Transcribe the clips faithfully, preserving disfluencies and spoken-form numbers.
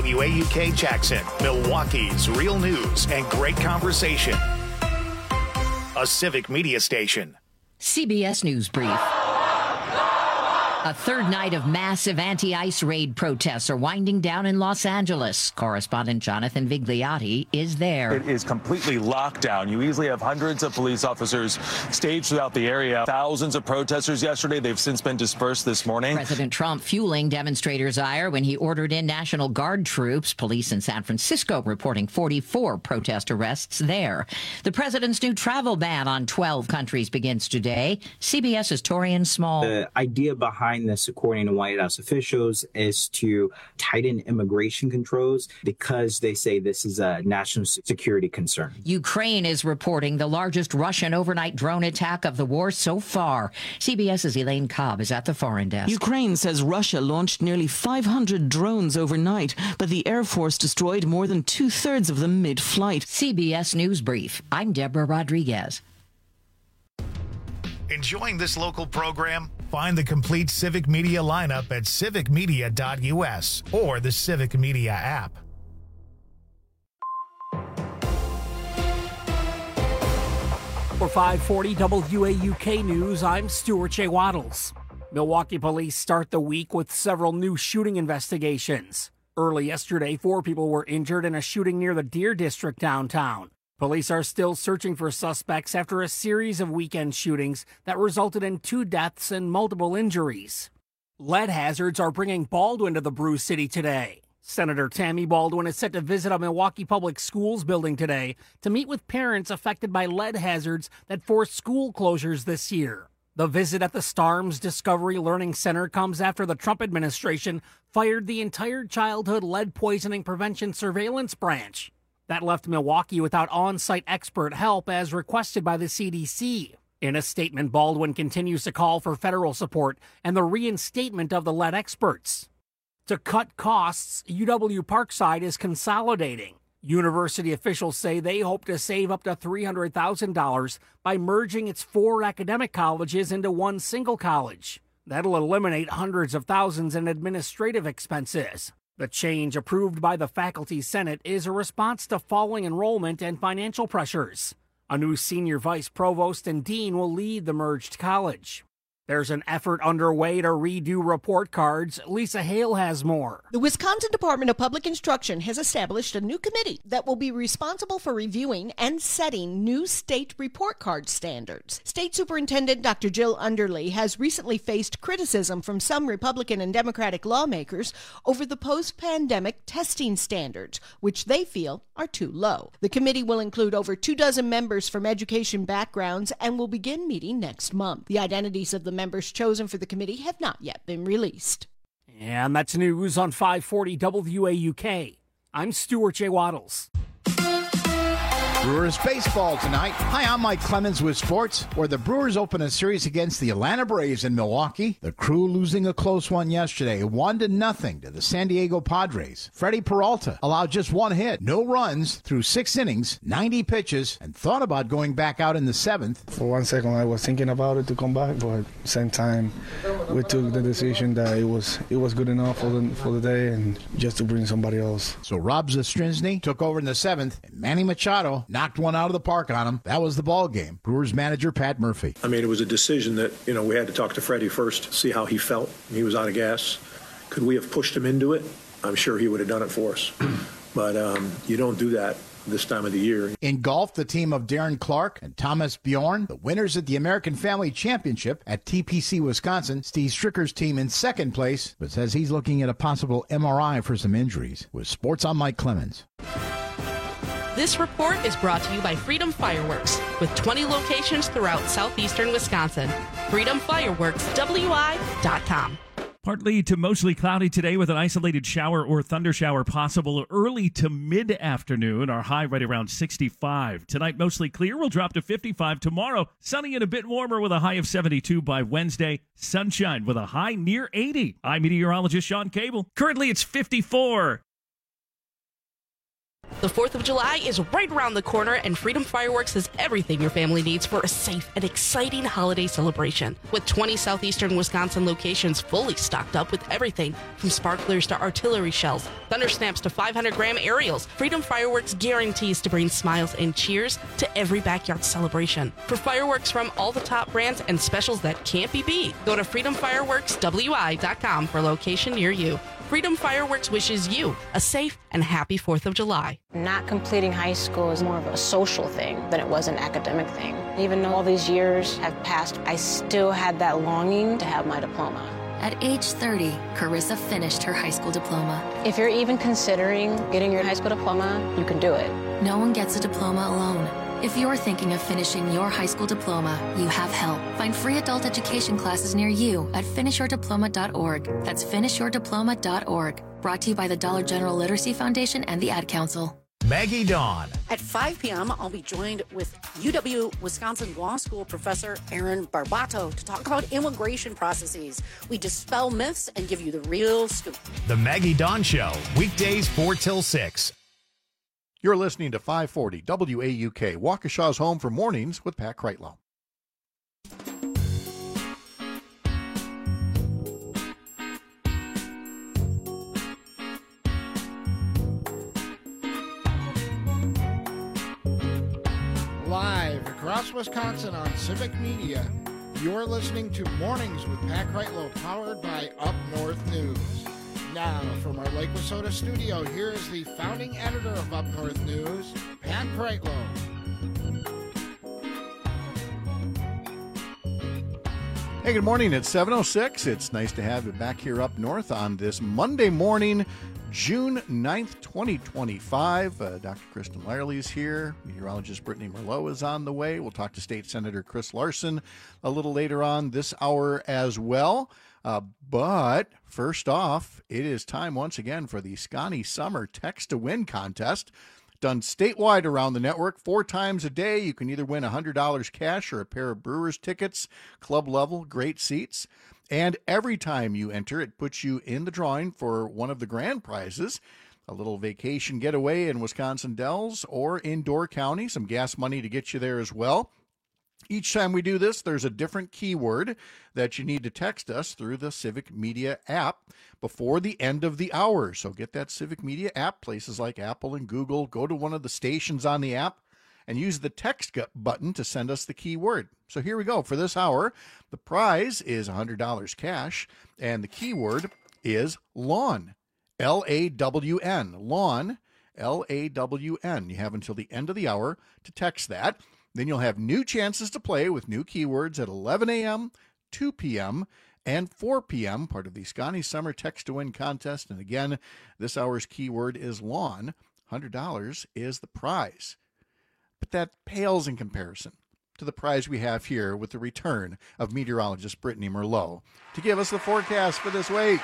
W A U K Jackson, Milwaukee's real news and great conversation. A Civic Media station. C B S News Brief. A third night of massive anti-ICE raid protests are winding down in Los Angeles. Correspondent Jonathan Vigliotti is there. It is completely locked down. You easily have hundreds of police officers staged throughout the area. Thousands of protesters yesterday. They've since been dispersed this morning. President Trump fueling demonstrators' ire when he ordered in National Guard troops. Police in San Francisco reporting forty-four protest arrests there. The president's new travel ban on twelve countries begins today. CBS's Torian Small. The idea behind this, according to White House officials, is to tighten immigration controls because they say this is a national security concern. Ukraine is reporting the largest Russian overnight drone attack of the war so far. CBS's Elaine Cobb is at the foreign desk. Ukraine says Russia launched nearly five hundred drones overnight, but the Air Force destroyed more than two-thirds of them mid-flight. C B S News Brief. I'm Deborah Rodriguez. Enjoying this local program? Find the complete Civic Media lineup at civic media dot u s or the Civic Media app. For five forty W A U K News, I'm Stuart J. Waddles. Milwaukee police start the week with several new shooting investigations. Early yesterday, four people were injured in a shooting near the Deer District downtown. Police are still searching for suspects after a series of weekend shootings that resulted in two deaths and multiple injuries. Lead hazards are bringing Baldwin to the Brew City today. Senator Tammy Baldwin is set to visit a Milwaukee Public Schools building today to meet with parents affected by lead hazards that forced school closures this year. The visit at the Starms Discovery Learning Center comes after the Trump administration fired the entire childhood lead poisoning prevention surveillance branch. That left Milwaukee without on-site expert help as requested by the C D C. In a statement, Baldwin continues to call for federal support and the reinstatement of the lead experts. To cut costs, U W Parkside is consolidating. University officials say they hope to save up to three hundred thousand dollars by merging its four academic colleges into one single college. That'll eliminate hundreds of thousands in administrative expenses. The change, approved by the Faculty Senate, is a response to falling enrollment and financial pressures. A new senior vice provost and dean will lead the merged college. There's an effort underway to redo report cards. Lisa Hale has more. The Wisconsin Department of Public Instruction has established a new committee that will be responsible for reviewing and setting new state report card standards. State Superintendent Doctor Jill Underley has recently faced criticism from some Republican and Democratic lawmakers over the post-pandemic testing standards, which they feel are too low. The committee will include over two dozen members from education backgrounds and will begin meeting next month. The identities of the members chosen for the committee have not yet been released. And that's news on five forty W A U K. I'm Stuart J. Waddles. Brewers baseball tonight. Hi, I'm Mike Clemens with sports, where the Brewers open a series against the Atlanta Braves in Milwaukee. The Crew losing a close one yesterday, one to nothing to the San Diego Padres. Freddie Peralta allowed just one hit, no runs through six innings, ninety pitches, and thought about going back out in the seventh. For one second, I was thinking about it to come back, but at the same time, we took the decision that it was it was good enough for the for the day and just to bring somebody else. So Rob Zastrinsky took over in the seventh, and Manny Machado knocked one out of the park on him. That was the ball game. Brewers manager Pat Murphy. I mean, it was a decision that, you know, we had to talk to Freddie first, see how he felt. He was out of gas. Could we have pushed him into it? I'm sure he would have done it for us. But um, you don't do that this time of the year. In golf, the team of Darren Clark and Thomas Bjorn, the winners at the American Family Championship at T P C Wisconsin. Steve Stricker's team in second place, but says he's looking at a possible M R I for some injuries. With sports, I'm Mike Clemens. This report is brought to you by Freedom Fireworks, with twenty locations throughout southeastern Wisconsin. freedom fireworks w i dot com. Partly to mostly cloudy today with an isolated shower or thundershower possible early to mid-afternoon. Our high right around sixty-five. Tonight, mostly clear. We'll drop to fifty-five. Tomorrow, sunny and a bit warmer with a high of seventy-two by Wednesday. Sunshine with a high near eighty. I'm meteorologist Sean Cable. Currently, it's fifty-four. The fourth of July is right around the corner, and Freedom Fireworks has everything your family needs for a safe and exciting holiday celebration. With twenty southeastern Wisconsin locations fully stocked up with everything from sparklers to artillery shells, thunder snaps to five hundred gram aerials, Freedom Fireworks guarantees to bring smiles and cheers to every backyard celebration. For fireworks from all the top brands and specials that can't be beat, go to freedom fireworks w i dot com for a location near you. Freedom Fireworks wishes you a safe and happy fourth of July. Not completing high school is more of a social thing than it was an academic thing. Even though all these years have passed, I still had that longing to have my diploma. At age thirty, Carissa finished her high school diploma. If you're even considering getting your high school diploma, you can do it. No one gets a diploma alone. If you're thinking of finishing your high school diploma, you have help. Find free adult education classes near you at finish your diploma dot org. That's finish your diploma dot org. Brought to you by the Dollar General Literacy Foundation and the Ad Council. Maggie Dawn. At five p.m., I'll be joined with U W-Wisconsin Law School professor Aaron Barbato to talk about immigration processes. We dispel myths and give you the real scoop. The Maggie Dawn Show, weekdays four till six. You're listening to five forty W A U K, Waukesha's home for mornings with Pat Kreitlow. Live across Wisconsin on Civic Media, you're listening to Mornings with Pat Kreitlow, powered by Up North News. Now, from our Lake Wissota studio, here is the founding editor of Up North News, Pat Kreitlow. Hey, good morning. It's seven oh six. It's nice to have you back here up north on this Monday morning, June ninth, twenty twenty-five. Uh, Doctor Kristen Lyerly is here. Meteorologist Brittany Merlot is on the way. We'll talk to State Senator Chris Larson a little later on this hour as well. Uh, but first off, it is time once again for the Scotty Summer Text to Win contest. Done statewide around the network four times a day. You can either win one hundred dollars cash or a pair of Brewers tickets, club level, great seats. And every time you enter, it puts you in the drawing for one of the grand prizes, a little vacation getaway in Wisconsin Dells or in Door County, some gas money to get you there as well. Each time we do this, there's a different keyword that you need to text us through the Civic Media app before the end of the hour. So get that Civic Media app, places like Apple and Google. Go to one of the stations on the app and use the text button to send us the keyword. So here we go. For this hour, the prize is one hundred dollars cash, and the keyword is lawn, L A W N, lawn, L A W N. You have until the end of the hour to text that. Then you'll have new chances to play with new keywords at eleven a.m., two p.m., and four p.m., part of the Scotty Summer Text to Win contest. And again, this hour's keyword is lawn. one hundred dollars is the prize. But that pales in comparison to the prize we have here with the return of meteorologist Brittany Merlot to give us the forecast for this week.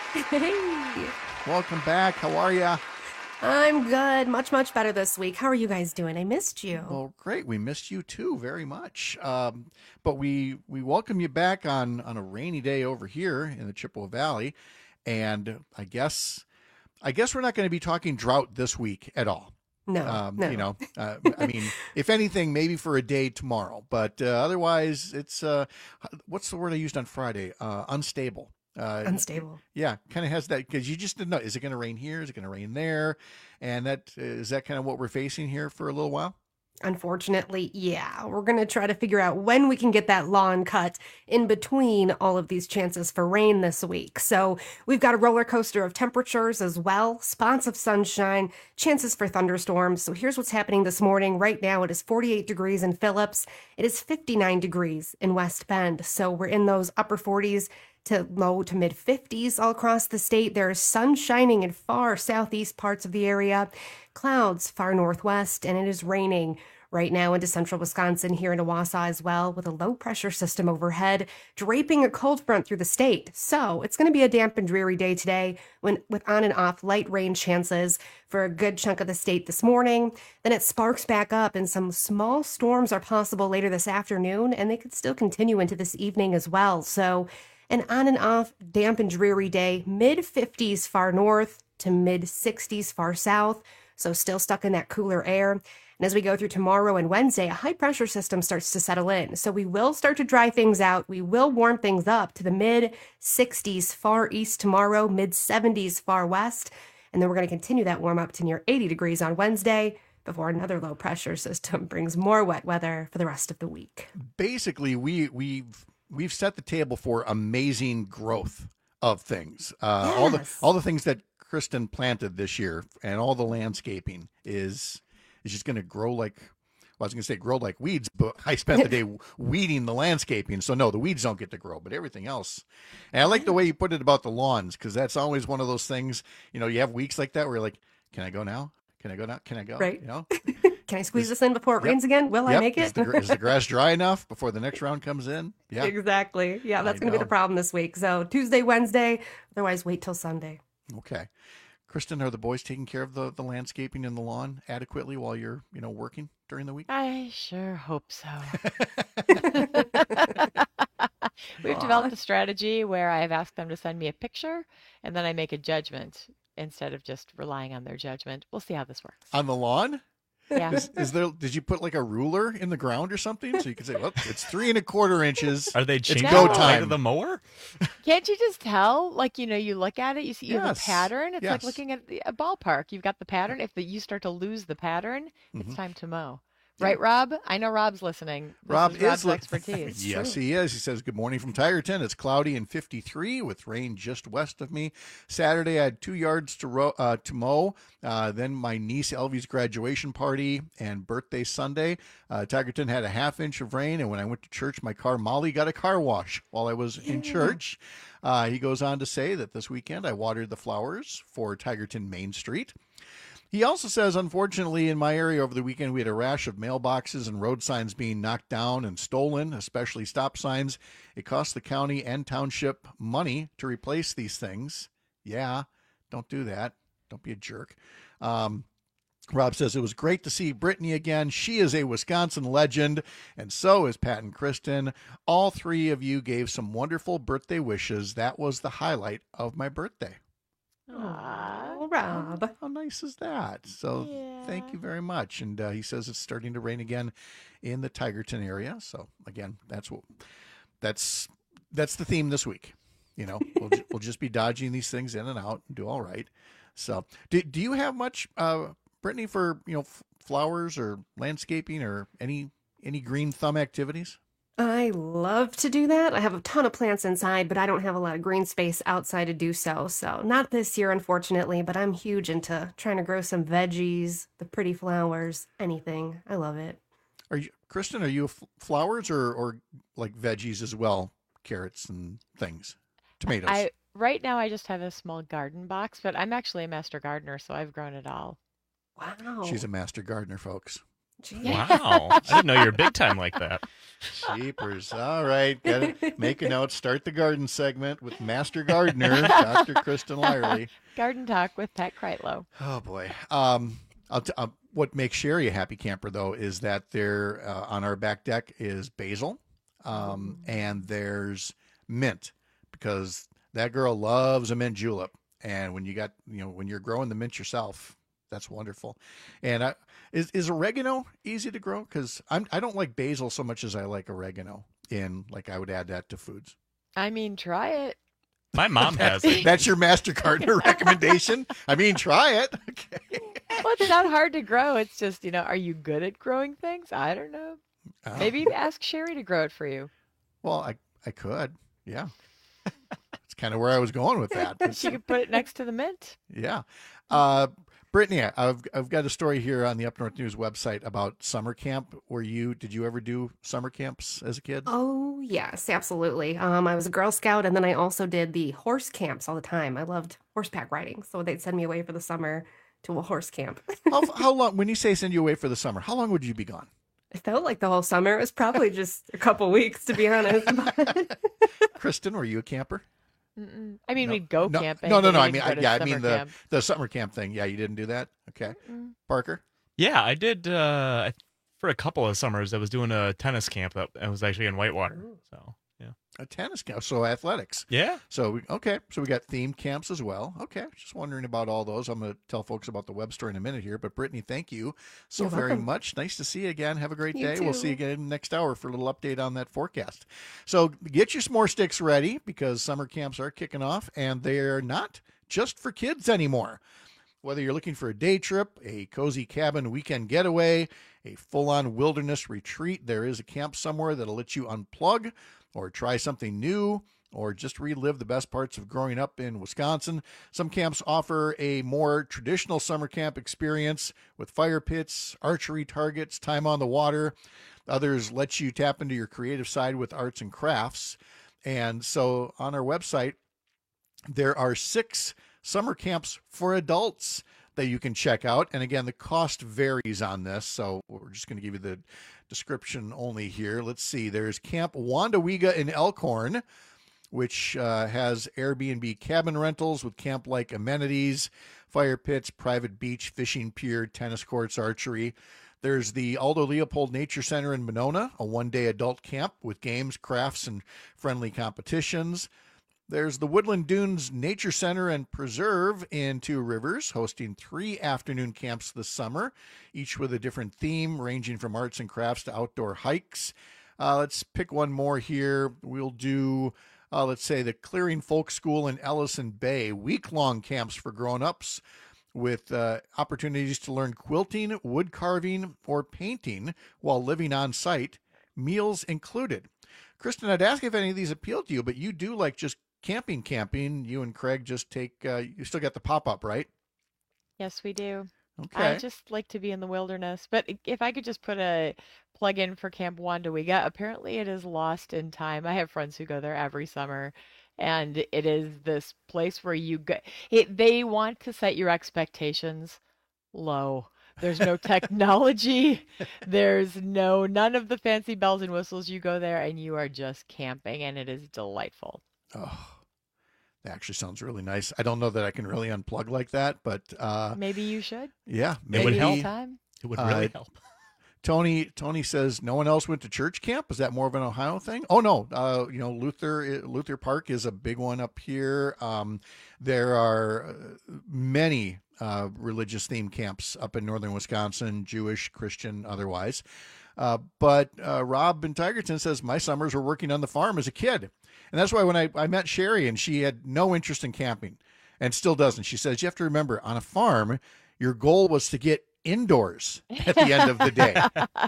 Hey. Welcome back. How are you? I'm good. Much, much better this week. How are you guys doing? I missed you. Well, great. We missed you too very much. Um, but we we welcome you back on, on a rainy day over here in the Chippewa Valley. And I guess I guess we're not going to be talking drought this week at all. No, um, no. You know, uh, I mean, if anything, maybe for a day tomorrow. But uh, otherwise, it's, uh, what's the word I used on Friday? Uh, unstable. Uh, Unstable. Yeah, kind of has that, because you just didn't know, is it going to rain here? Is it going to rain there? And that is that kind of what we're facing here for a little while? Unfortunately, yeah. We're going to try to figure out when we can get that lawn cut in between all of these chances for rain this week. So we've got a roller coaster of temperatures as well, spots of sunshine, chances for thunderstorms. So here's what's happening this morning. Right now it is forty-eight degrees in Phillips. It is fifty-nine degrees in West Bend. So we're in those upper forties to low to mid fifties all across the state. There is sun shining in far southeast parts of the area, clouds far northwest, and it is raining right now into central Wisconsin, here in Owasso as well, with a low pressure system overhead draping a cold front through the state. So it's going to be a damp and dreary day today, when with on and off light rain chances for a good chunk of the state this morning. Then it sparks back up, and some small storms are possible later this afternoon, and they could still continue into this evening as well. So an on and off damp and dreary day, mid fifties far north to mid sixties far south. so still stuck in that cooler air. And as we go through tomorrow and Wednesday, a high pressure system starts to settle in. So we will start to dry things out. We will warm things up to the mid sixties far east tomorrow, mid seventies far west. And then we're going to continue that warm up to near eighty degrees on Wednesday before another low pressure system brings more wet weather for the rest of the week. Basically, we, we've we've set the table for amazing growth of things. Uh, yes. All the all the things that Kristen planted this year and all the landscaping is... It's just going to grow like, well, I was going to say grow like weeds, but I spent the day weeding the landscaping. So no, the weeds don't get to grow, but everything else. And I like the way you put it about the lawns, because that's always one of those things, you know, you have weeks like that where you're like, can I go now? Can I go now? Can I go? Right. You know, can I squeeze this in before it yep. rains again? Will yep. I make it? Is the, is the grass dry enough before the next round comes in? Yeah, exactly. Yeah, that's I going to be know. the problem this week. So Tuesday, Wednesday, otherwise wait till Sunday. Okay. Kristen, are the boys taking care of the, the landscaping and the lawn adequately while you're, you know, working during the week? I sure hope so. We've developed a strategy where I have asked them to send me a picture, and then I make a judgment instead of just relying on their judgment. We'll see how this works. On the lawn? Yeah. Is, is there? Did you put like a ruler in the ground or something so you can say, "Well, it's three and a quarter inches"? Are they it's changing go the height time of the mower? Can't you just tell? Like, you know, you look at it, you see you have Yes. a pattern. It's like Yes. looking at the- a ballpark. You've got the pattern. If the, you start to lose the pattern, it's Mhm. time to mow. Right, Rob? I know Rob's listening. This Rob is Rob's li- expertise. Yes, he is. He says, good morning from Tigerton. It's cloudy and fifty-three with rain just west of me. Saturday, I had two yards to ro- uh, to mow. Uh, then my niece Elvie's graduation party and birthday Sunday. Uh, Tigerton had a half inch of rain. And when I went to church, my car, Molly, got a car wash while I was in church. Uh, he goes on to say that this weekend I watered the flowers for Tigerton Main Street. He also says, unfortunately, in my area over the weekend, we had a rash of mailboxes and road signs being knocked down and stolen, especially stop signs. It cost the county and township money to replace these things. Yeah, don't do that. Don't be a jerk. Um, Rob says, it was great to see Brittany again. She is a Wisconsin legend, and so is Pat and Kristen. All three of you gave some wonderful birthday wishes. That was the highlight of my birthday. Oh, Rob. How nice is that? So Yeah. thank you very much. And uh, he says it's starting to rain again in the Tigerton area. So again, that's what that's that's the theme this week. You know, we'll ju- we'll just be dodging these things in and out and do all right. So do do you have much, uh, Brittany, for you know f- flowers or landscaping or any any green thumb activities? I love to do that. I have a ton of plants inside, but I don't have a lot of green space outside to do so. So not this year, unfortunately, but I'm huge into trying to grow some veggies, the pretty flowers, anything. I love it. Are you, Kristen, are you a f- flowers or, or like veggies as well? Carrots and things, tomatoes. I right now I just have a small garden box, but I'm actually a master gardener, so I've grown it all. Wow. She's a master gardener, folks. Wow. I didn't know you were big time like that. Jeepers. All right. Gotta make a note. Start the garden segment with Master Gardener, Doctor Kristen Lyerly. Garden Talk with Pat Kreitlow. Oh, boy. Um, I'll t- uh, what makes Sherry a happy camper, though, is that there uh, on our back deck is basil um, and there's mint, because that girl loves a mint julep. And when you got, you know, when you're growing the mint yourself, that's wonderful. And I, is is oregano easy to grow? Because I'm I don't like basil so much as I like oregano. In like I would add that to foods. I mean, try it. My mom has it. That's your Master Gardener recommendation. I mean, try it. Okay. Well, it's not hard to grow. It's just, you know, are you good at growing things? I don't know. Uh, Maybe ask Sherry to grow it for you. Well, I I could. Yeah. That's kind of where I was going with that. She could put it next to the mint. Yeah. Uh, Brittany, I've I've got a story here on the Up North News website about summer camp. Were you did you ever do summer camps as a kid? Oh, yes, absolutely. Um, I was a Girl Scout, and then I also did the horse camps all the time. I loved horseback riding, so they'd send me away for the summer to a horse camp. how, how long? When you say send you away for the summer, how long would you be gone? It felt like the whole summer. It was probably just a couple weeks, to be honest. Kristen, were you a camper? Mm-mm. I mean, No, we'd go no, camping. No, no, but no. we I mean, didn't I, go to yeah, I summer mean the camp. the summer camp thing. Yeah, you didn't do that. Okay, Mm-mm. Parker. Yeah, I did uh, for a couple of summers. I was doing a tennis camp that I was actually in Whitewater. So yeah. A tennis camp, so athletics. Yeah. So, we, okay, so we got themed camps as well. Okay, just wondering about all those. I'm going to tell folks about the web store in a minute here. But, Brittany, thank you so You're very welcome. much. Nice to see you again. Have a great You day. We'll too. see you again next hour for a little update on that forecast. So, get your s'more sticks ready because summer camps are kicking off, and they're not just for kids anymore. Whether you're looking for a day trip, a cozy cabin weekend getaway, a full-on wilderness retreat, there is a camp somewhere that'll let you unplug or try something new, or just relive the best parts of growing up in Wisconsin. Some camps offer a more traditional summer camp experience with fire pits, archery targets, time on the water. Others let you tap into your creative side with arts and crafts. And so on our website, there are six summer camps for adults that you can check out. And again, the cost varies on this, so we're just going to give you the description only here. Let's see. There's Camp Wandawega in Elkhorn, which uh, has Airbnb cabin rentals with camp-like amenities, fire pits, private beach, fishing pier, tennis courts, archery. There's the Aldo Leopold Nature Center in Monona, a one-day adult camp with games, crafts, and friendly competitions. There's the Woodland Dunes Nature Center and Preserve in Two Rivers, hosting three afternoon camps this summer, each with a different theme, ranging from arts and crafts to outdoor hikes. Uh, let's pick one more here. We'll do, uh, let's say, the Clearing Folk School in Ellison Bay, week-long camps for grown-ups with uh, opportunities to learn quilting, wood carving, or painting while living on site, meals included. Kristen, I'd ask if any of these appeal to you, but you do like just camping camping. You and Craig just take, uh, you still got the pop-up, right? Yes, we do. Okay. I just like to be in the wilderness. But if I could just put a plug in for Camp Wandawega, apparently it is lost in time. I have friends who go there every summer, and it is this place where you go. It, they want to set your expectations low. There's no technology. There's no, none of the fancy bells and whistles. You go there and you are just camping, and it is delightful. Oh, that actually sounds really nice. I don't know that I can really unplug like that, but uh, Maybe you should. yeah, It maybe would help. Time. It would really Uh, help. Tony Tony says no one else went to church camp. Is that more of an Ohio thing? Oh no, uh, you know Luther Luther Park is a big one up here. Um, there are many uh, religious themed camps up in northern Wisconsin, Jewish, Christian, otherwise. Uh, but uh, Rob in Tigerton says my summers were working on the farm as a kid, and that's why when I, I met Sherry and she had no interest in camping, and still doesn't. She says you have to remember on a farm, your goal was to get indoors at the end of the day.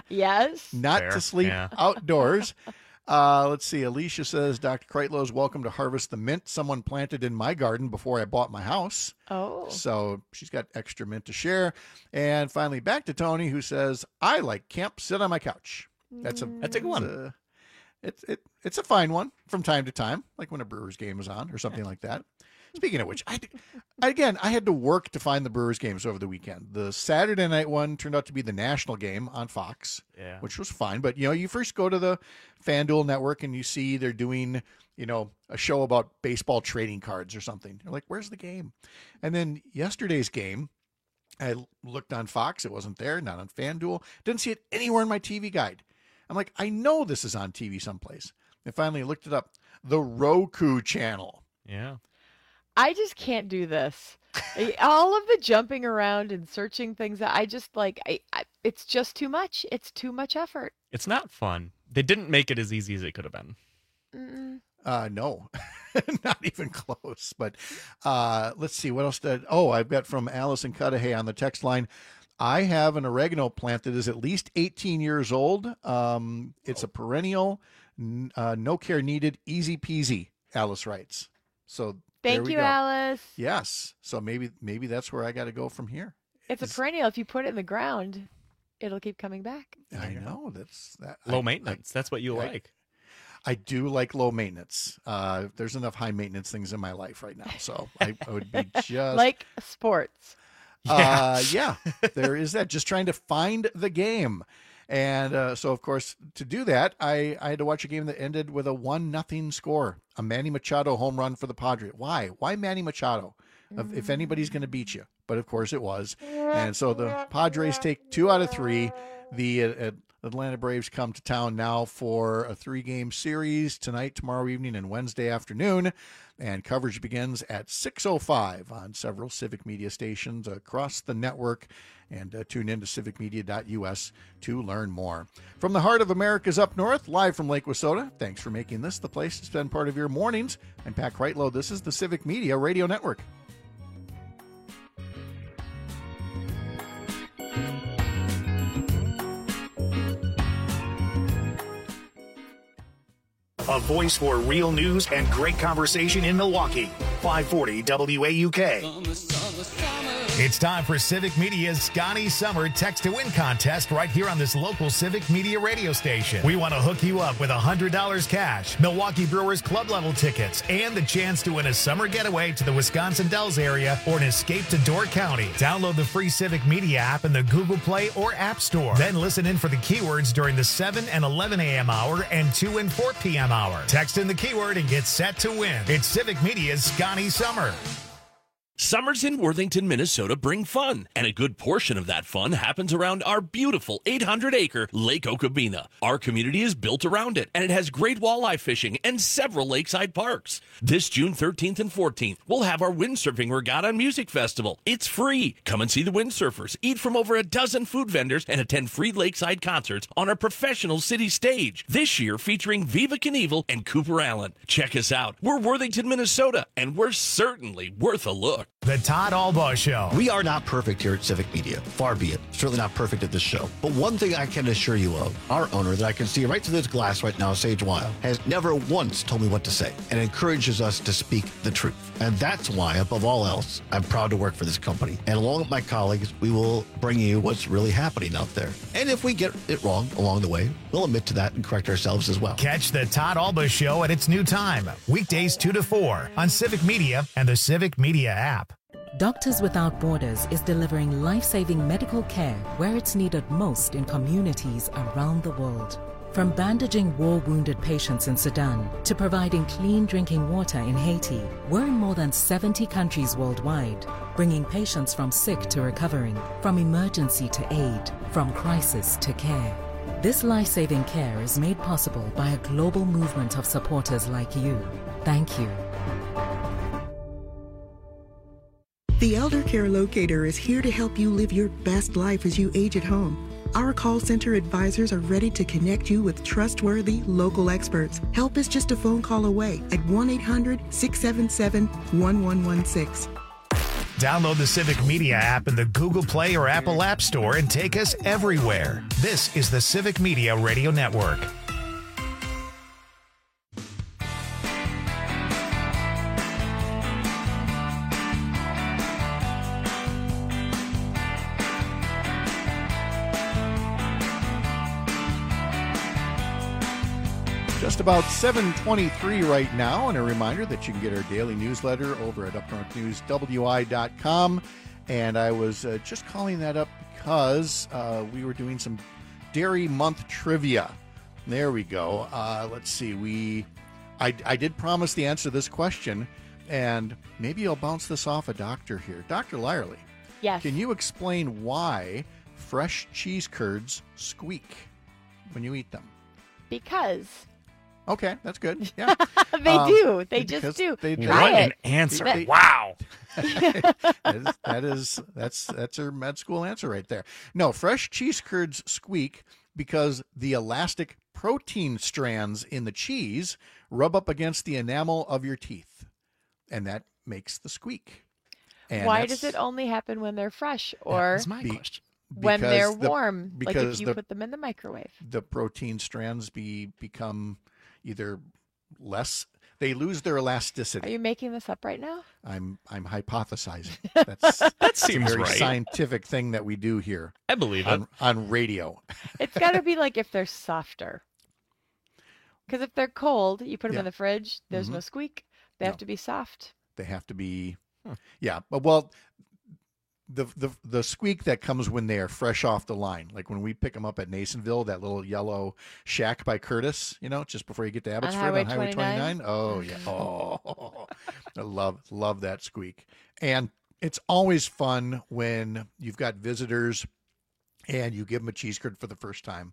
Yes. Not Fair, to sleep yeah. outdoors. Uh, let's see. Alicia says, Doctor Kreitlow's welcome to harvest the mint someone planted in my garden before I bought my house. Oh. So she's got extra mint to share. And finally, back to Tony, who says, I like camp, sit on my couch. That's a That's a good one. It's a, it's, it, it's a fine one from time to time, like when a Brewers game is on or something like that. Speaking of which, I, again, I had to work to find the Brewers games over the weekend. The Saturday night one turned out to be the national game on Fox, Yeah. which was fine. But, you know, you first go to the FanDuel network and you see they're doing, you know, a show about baseball trading cards or something. You're like, where's the game? And then yesterday's game, I looked on Fox. It wasn't there, not on FanDuel. Didn't see it anywhere in my T V guide. I'm like, I know this is on T V someplace. And finally looked it up. The Roku channel. Yeah. I just can't do this. I- All of the jumping around and searching things, I just like, I, I, it's just too much. It's too much effort. It's not fun. They didn't make it as easy as it could have been. Mm-mm. Uh, no, not even close. But uh, let's see what else did. Oh, I've got from Allison Cudahy on the text line. I have an oregano plant that is at least eighteen years old. Um, it's a perennial, n- uh, no care needed, easy peasy. Alice writes. So there Thank we you, go. Alice. Yes. So maybe maybe that's where I got to go from here. It's a perennial. If you put it in the ground, it'll keep coming back. I know that's that Low I- maintenance. That's what you I- like. I do like low maintenance. Uh, there's enough high maintenance things in my life right now, so I, I would be just Like sports. Uh, yeah, there is that. Just trying to find the game. And uh, so, of course, to do that, I, I had to watch a game that ended with a one nothing score. A Manny Machado home run for the Padres. Why? Why Manny Machado? If, if anybody's going to beat you. But, of course, it was. And so the Padres take two out of three. The uh, The Atlanta Braves come to town now for a three-game series tonight, tomorrow evening, and Wednesday afternoon. And coverage begins at six oh five on several Civic Media stations across the network. And uh, tune in to civic media dot U S to learn more. From the heart of America's up north, live from Lake Wissota, thanks for making this the place to spend part of your mornings. I'm Pat Kreitlow. This is the Civic Media Radio Network. A voice for real news and great conversation in Milwaukee. five forty W A U K. It's time for Civic Media's Scotty Summer Text to Win contest right here on this local Civic Media radio station. We want to hook you up with one hundred dollars cash, Milwaukee Brewers club level tickets, and the chance to win a summer getaway to the Wisconsin Dells area or an escape to Door County. Download the free Civic Media app in the Google Play or App Store. Then listen in for the keywords during the seven and eleven a.m. hour and two and four p.m. hour. Text in the keyword and get set to win. It's Civic Media's Scotty Summer. Summers in Worthington, Minnesota bring fun, and a good portion of that fun happens around our beautiful eight hundred acre Lake Okabena. Our community is built around it, and it has great walleye fishing and several lakeside parks. This June thirteenth and fourteenth, we'll have our windsurfing regatta and music festival. It's free. Come and see the windsurfers, eat from over a dozen food vendors, and attend free lakeside concerts on our professional city stage. This year featuring Viva Knievel and Cooper Allen. Check us out. We're Worthington, Minnesota, and we're certainly worth a look. The Todd Albaugh Show. We are not perfect here at Civic Media. Far be it. Certainly not perfect at this show. But one thing I can assure you of, our owner that I can see right through this glass right now, Sage Weil, has never once told me what to say and encourages us to speak the truth. And that's why, above all else, I'm proud to work for this company. And along with my colleagues, we will bring you what's really happening out there. And if we get it wrong along the way, we'll admit to that and correct ourselves as well. Catch the Todd Albaugh Show at its new time, weekdays two to four on Civic Media and the Civic Media app. Doctors Without Borders is delivering life-saving medical care where it's needed most in communities around the world. From bandaging war-wounded patients in Sudan to providing clean drinking water in Haiti, we're in more than seventy countries worldwide, bringing patients from sick to recovering, from emergency to aid, from crisis to care. This life-saving care is made possible by a global movement of supporters like you. Thank you. The Elder Care Locator is here to help you live your best life as you age at home. Our call center advisors are ready to connect you with trustworthy local experts. Help is just a phone call away at one eight hundred, six seven seven, one one one six. Download the Civic Media app in the Google Play or Apple App Store and take us everywhere. This is the Civic Media Radio Network. Just about seven twenty-three right now, and a reminder that you can get our daily newsletter over at up north news w i dot com. And I was uh, just calling that up because uh, we were doing some Dairy Month trivia. There we go. Uh, let's see. We, I, I did promise the answer to this question, and maybe I'll bounce this off a doctor here. Doctor Lyerly. Yes. Can you explain why fresh cheese curds squeak when you eat them? Because... Okay, that's good. Yeah, they um, do. They just do. They Try what it. an answer! They, wow. that, is, that is that's that's her med school answer right there. No, fresh cheese curds squeak because the elastic protein strands in the cheese rub up against the enamel of your teeth, and that makes the squeak. And Why does it only happen when they're fresh, or That's my question. when they're the, warm, like if you the, put them in the microwave? The protein strands be become either less, they lose their elasticity. Are you making this up right now? I'm I'm hypothesizing. That's, that that's seems a very right. scientific thing that we do here. I believe on, it. on radio. It's got to be like if they're softer. Because if they're cold, you put them Yeah. in the fridge, there's Mhm. no squeak. They No. have to be soft. They have to be, yeah. But well, the the the squeak that comes when they are fresh off the line, like when we pick them up at Nasonville, that little yellow shack by Curtis, you know, just before you get to Abbotsford on Highway Highway twenty-nine? twenty-nine. Oh yeah, oh, I love love that squeak, and it's always fun when you've got visitors and you give them a cheese curd for the first time.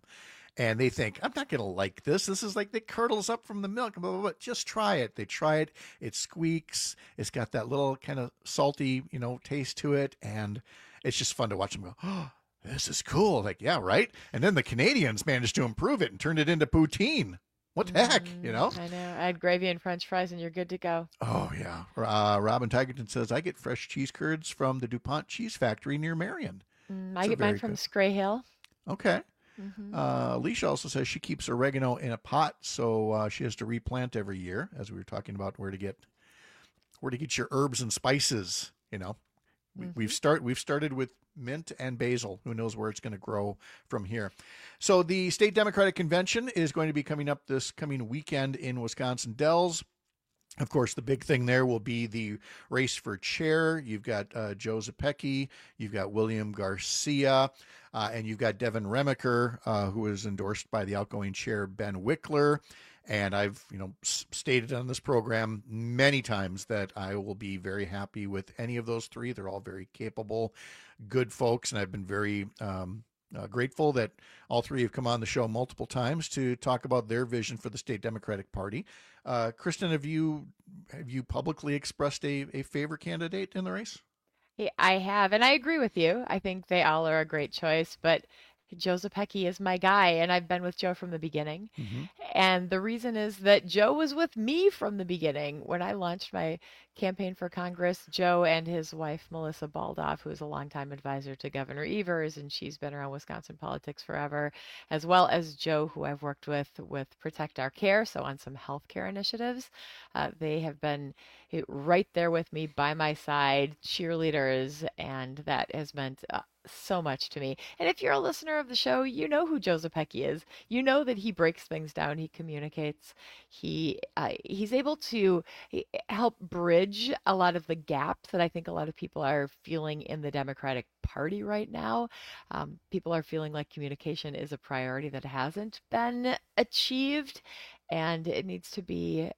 and they think, I'm not going to like this. This is like, it curdles up from the milk. Blah, blah, blah. Just try it. They try it. It squeaks. It's got that little kind of salty, you know, taste to it. And it's just fun to watch them go, oh, this is cool. Like, yeah, right. And then the Canadians managed to improve it and turned it into poutine. What the heck, you know? I know. Add gravy and French fries, and you're good to go. Oh, yeah. Uh, Robin Tigerton says, I get fresh cheese curds from the DuPont Cheese Factory near Marion. Mm, So I get mine very from good. Scray Hill. Okay. Mhm. Uh, Alicia also says she keeps oregano in a pot, so uh, she has to replant every year, as we were talking about where to get where to get your herbs and spices. You know, we, we've start we've started with mint and basil. Who knows where it's going to grow from here? So the state Democratic convention is going to be coming up this coming weekend in Wisconsin Dells. Of course, the big thing there will be the race for chair. You've got uh, Joe Zepecki, you've got William Garcia, uh, and you've got Devin Remaker, uh, who is endorsed by the outgoing chair, Ben Wickler. And I've, you know, s- stated on this program many times that I will be very happy with any of those three. They're all very capable, good folks, and I've been very um, uh, grateful that all three have come on the show multiple times to talk about their vision for the state Democratic Party. Uh, Kristen, have you have you publicly expressed a, a favorite candidate in the race? Yeah, I have, and I agree with you. I think they all are a great choice, but Joe Zepecki is my guy, and I've been with Joe from the beginning. Mm-hmm. And the reason is that Joe was with me from the beginning. When I launched my campaign for Congress, Joe and his wife, Melissa Baldoff, who is a longtime advisor to Governor Evers, and she's been around Wisconsin politics forever, as well as Joe, who I've worked with with Protect Our Care, so on some healthcare initiatives. Uh, they have been right there with me by my side, cheerleaders, and that has meant uh, so much to me. And if you're a listener of the show, you know who Joe Zepecki is. You know that he breaks things down. He communicates. He uh, he's able to help bridge a lot of the gaps that I think a lot of people are feeling in the Democratic Party right now. Um, people are feeling like communication is a priority that hasn't been achieved, and it needs to be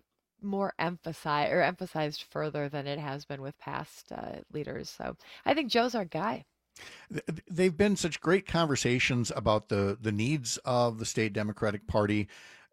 more emphasized or emphasized further than it has been with past uh, leaders. So I think Joe's our guy. They've been such great conversations about the the needs of the state Democratic Party,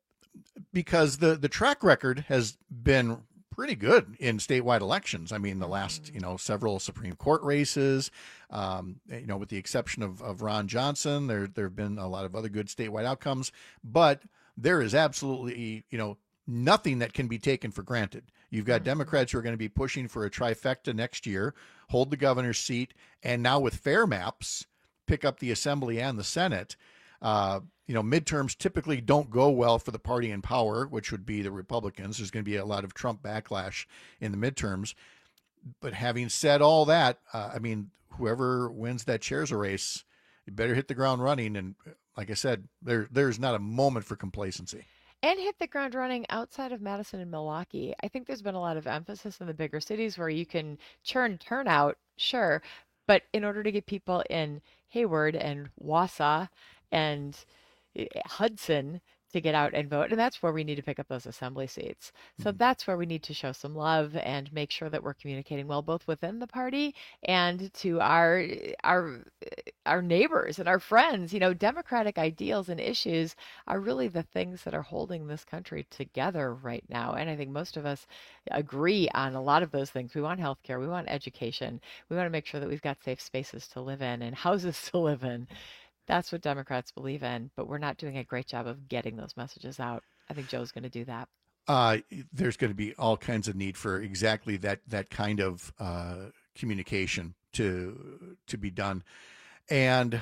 because the the track record has been pretty good in statewide elections. I mean, the last, you know, several Supreme Court races, um, you know, with the exception of, of Ron Johnson, there there have been a lot of other good statewide outcomes, but there is absolutely, you know, nothing that can be taken for granted. You've got Democrats who are going to be pushing for a trifecta next year, hold the governor's seat, and now with fair maps, pick up the Assembly and the Senate. Uh, you know, midterms typically don't go well for the party in power, which would be the Republicans. There's going to be a lot of Trump backlash in the midterms. But having said all that, uh, I mean, whoever wins that chair's race, you better hit the ground running. And like I said, there there's not a moment for complacency. And hit the ground running outside of Madison and Milwaukee. I think there's been a lot of emphasis in the bigger cities where you can churn turnout, sure, but in order to get people in Hayward and Wausau and Hudson to get out and vote, and that's where we need to pick up those assembly seats. So mm-hmm. that's where we need to show some love and make sure that we're communicating well, both within the party and to our our our neighbors and our friends. You know, democratic ideals and issues are really the things that are holding this country together right now. And I think most of us agree on a lot of those things. We want healthcare, we want education, we want to make sure that we've got safe spaces to live in and houses to live in. That's what Democrats believe in, but we're not doing a great job of getting those messages out. I think Joe's going to do that. Uh, there's going to be all kinds of need for exactly that that kind of uh, communication to to be done, and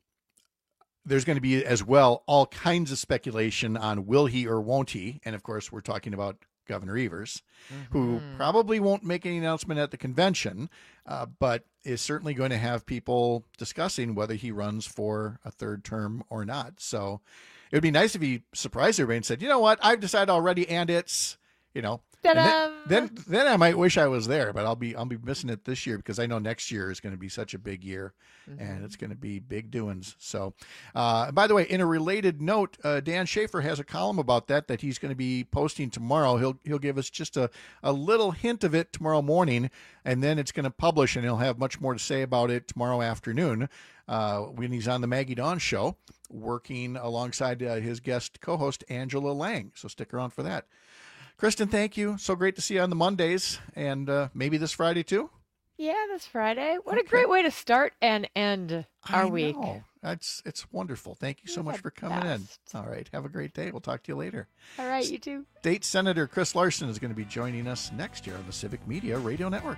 there's going to be as well all kinds of speculation on will he or won't he, and of course we're talking about Governor Evers, mm-hmm. who probably won't make any announcement at the convention, uh, but is certainly going to have people discussing whether he runs for a third term or not. So it would be nice if he surprised everybody and said, you know what, I've decided already, and it's, you know, Ta-da! Then, then then I might wish I was there, but I'll be I'll be missing it this year because I know next year is going to be such a big year, mm-hmm. and it's going to be big doings. So, uh, by the way, in a related note, uh, Dan Schaefer has a column about that that he's going to be posting tomorrow. He'll he'll give us just a, a little hint of it tomorrow morning, and then it's going to publish, and he'll have much more to say about it tomorrow afternoon uh, when he's on the Maggie Dawn Show, working alongside uh, his guest co-host Angela Lang. So stick around for that. Kristen, thank you. So great to see you on the Mondays, and uh, maybe this Friday too. Yeah, this Friday. What okay. a great way to start and end our I week. Know. It's it's wonderful. Thank you so much for coming best. in. All right, have a great day. We'll talk to you later. All right, you too. State Senator Chris Larson is going to be joining us next year on the Civic Media Radio Network.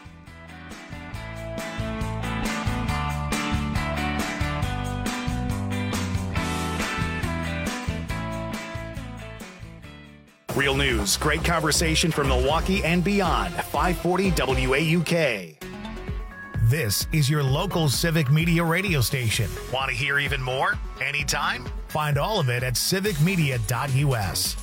Real news, great conversation from Milwaukee and beyond. five forty W A U K. This is your local Civic Media radio station. Want to hear even more? Anytime? Find all of it at civic media dot U S.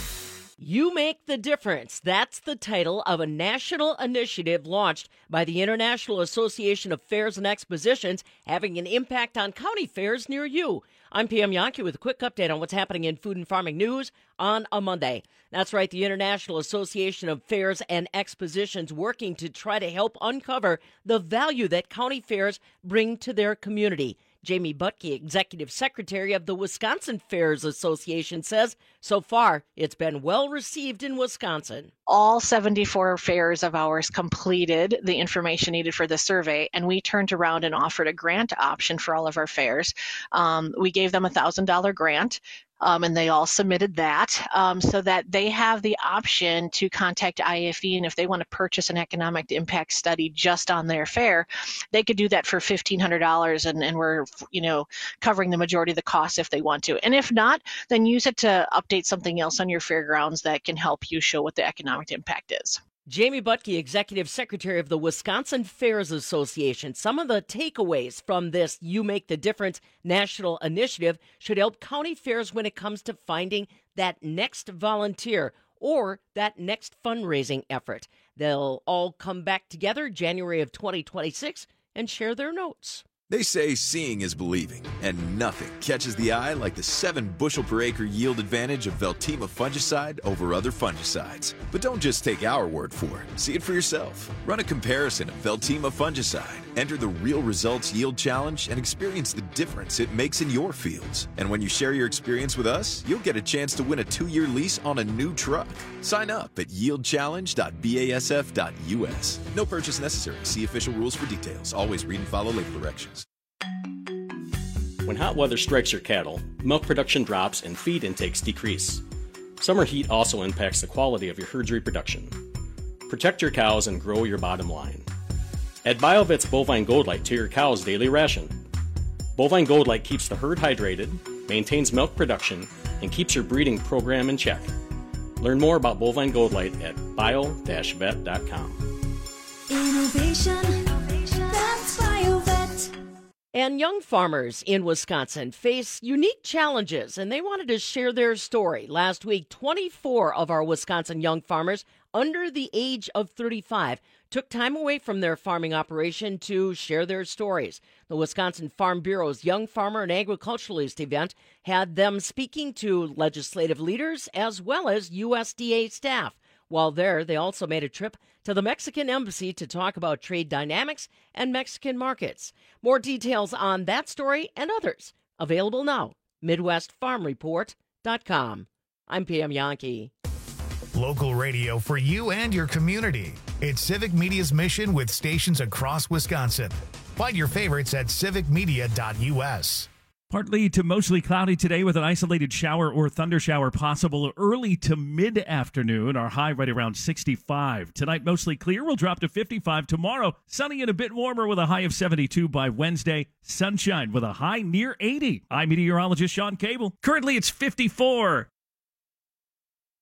You Make the Difference. That's the title of a national initiative launched by the International Association of Fairs and Expositions, having an impact on county fairs near you. I'm Pam Yonke with a quick update on what's happening in food and farming news on a Monday. That's right, the International Association of Fairs and Expositions working to try to help uncover the value that county fairs bring to their community. Jamie Butke, Executive Secretary of the Wisconsin Fairs Association, says so far it's been well received in Wisconsin. All seventy-four fairs of ours completed the information needed for the survey, and we turned around and offered a grant option for all of our fairs. Um, we gave them a one thousand dollars grant. Um, and they all submitted that um, so that they have the option to contact I F E, and if they want to purchase an economic impact study just on their fair, they could do that for fifteen hundred dollars, and, and we're, you know, covering the majority of the costs if they want to. And if not, then use it to update something else on your fairgrounds that can help you show what the economic impact is. Jamie Butke, Executive Secretary of the Wisconsin Fairs Association. Some of the takeaways from this You Make the Difference national initiative should help county fairs when it comes to finding that next volunteer or that next fundraising effort. They'll all come back together January of twenty twenty-six and share their notes. They say seeing is believing, and nothing catches the eye like the seven bushel per acre yield advantage of Veltima fungicide over other fungicides. But don't just take our word for it. See it for yourself. Run a comparison of Veltima fungicide. Enter the Real Results Yield Challenge and experience the difference it makes in your fields. And when you share your experience with us, you'll get a chance to win a two-year lease on a new truck. Sign up at yield challenge dot B A S F dot U S. No purchase necessary. See official rules for details. Always read and follow label directions. When hot weather strikes your cattle, milk production drops and feed intakes decrease. Summer heat also impacts the quality of your herd's reproduction. Protect your cows and grow your bottom line. Add BioVet's Bovine Gold Light to your cow's daily ration. Bovine Gold Light keeps the herd hydrated, maintains milk production, and keeps your breeding program in check. Learn more about Bovine Gold Light at bio dash vet dot com. Innovation, that's BioVet. And young farmers in Wisconsin face unique challenges, and they wanted to share their story. Last week, twenty-four of our Wisconsin young farmers under the age of thirty-five took time away from their farming operation to share their stories. The Wisconsin Farm Bureau's Young Farmer and Agriculturalist event had them speaking to legislative leaders as well as U S D A staff. While there, they also made a trip to the Mexican Embassy to talk about trade dynamics and Mexican markets. More details on that story and others available now. Midwest Farm Report dot com. I'm Pam Yonke. Local radio for you and your community. It's Civic Media's mission with stations across Wisconsin. Find your favorites at civic media dot U S. Partly to mostly cloudy today with an isolated shower or thunder shower possible early to mid-afternoon. Our high right around sixty-five. Tonight, mostly clear. We'll drop to fifty-five tomorrow. Sunny and a bit warmer with a high of seventy-two by Wednesday. Sunshine with a high near eighty. I'm meteorologist Sean Cable. Currently, it's fifty-four.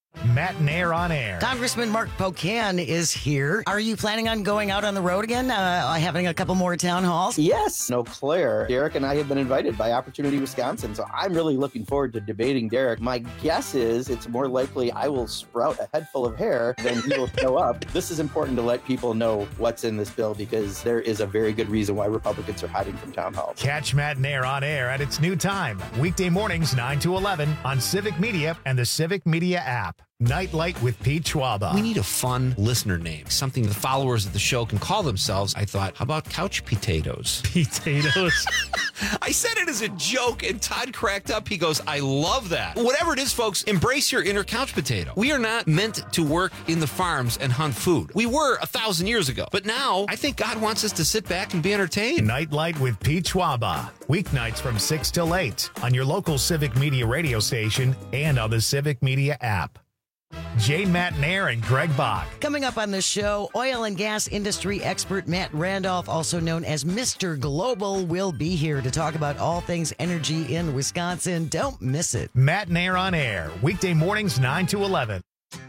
Matt Nair on air. Congressman Mark Pocan is here. Are you planning on going out on the road again, uh, having a couple more town halls? Yes. No, Claire. Derek and I have been invited by Opportunity Wisconsin, so I'm really looking forward to debating Derek. My guess is it's more likely I will sprout a head full of hair than he will show up. This is important to let people know what's in this bill because there is a very good reason why Republicans are hiding from town halls. Catch Matt Nair on air at its new time, weekday mornings nine to eleven on Civic Media and the Civic Media app. Nightlight with Pete Schwaba. We need a fun listener name, something the followers of the show can call themselves. I thought, how about couch potatoes? Potatoes. I said it as a joke, and Todd cracked up. He goes, I love that. Whatever it is, folks, embrace your inner couch potato. We are not meant to work in the farms and hunt food. We were a thousand years ago. But now, I think God wants us to sit back and be entertained. Nightlight with Pete Schwaba. Weeknights from six till eight on your local Civic Media radio station and on the Civic Media app. J. Matt Nair and Greg Bach. Coming up on the show, oil and gas industry expert Matt Randolph, also known as Mister Global, will be here to talk about all things energy in Wisconsin. Don't miss it. Matt Nair on air, weekday mornings nine to eleven.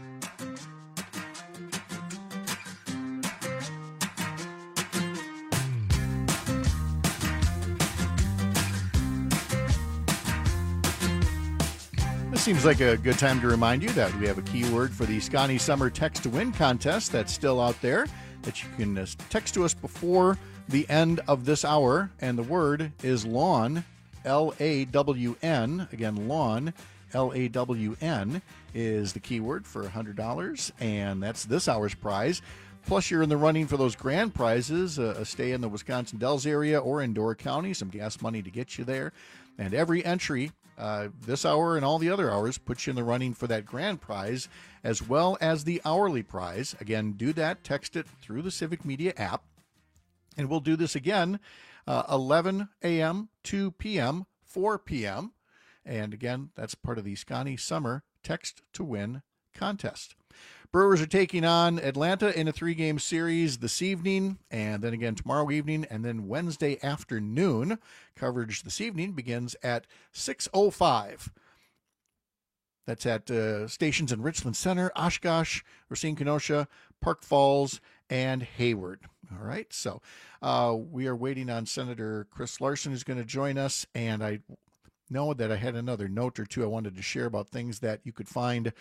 Seems like a good time to remind you that we have a keyword for the Scotty Summer Text to Win contest that's still out there that you can uh, text to us before the end of this hour. And the word is lawn, L A W N. Again, lawn, L A W N is the keyword for one hundred dollars. And that's this hour's prize. Plus, you're in the running for those grand prizes, uh, a stay in the Wisconsin Dells area or in Door County, some gas money to get you there. And every entry Uh, this hour and all the other hours puts you in the running for that grand prize as well as the hourly prize. Again, do that. Text it through the Civic Media app. And we'll do this again, uh, eleven a.m., two p.m., four p.m. And again, that's part of the Scotty Summer Text to Win contest. Brewers are taking on Atlanta in a three-game series this evening, and then again tomorrow evening, and then Wednesday afternoon. Coverage this evening begins at six oh five. That's at uh, stations in Richland Center, Oshkosh, Racine, Kenosha, Park Falls, and Hayward. All right, so uh, we are waiting on Senator Chris Larson, who's going to join us, and I know that I had another note or two I wanted to share about things that you could find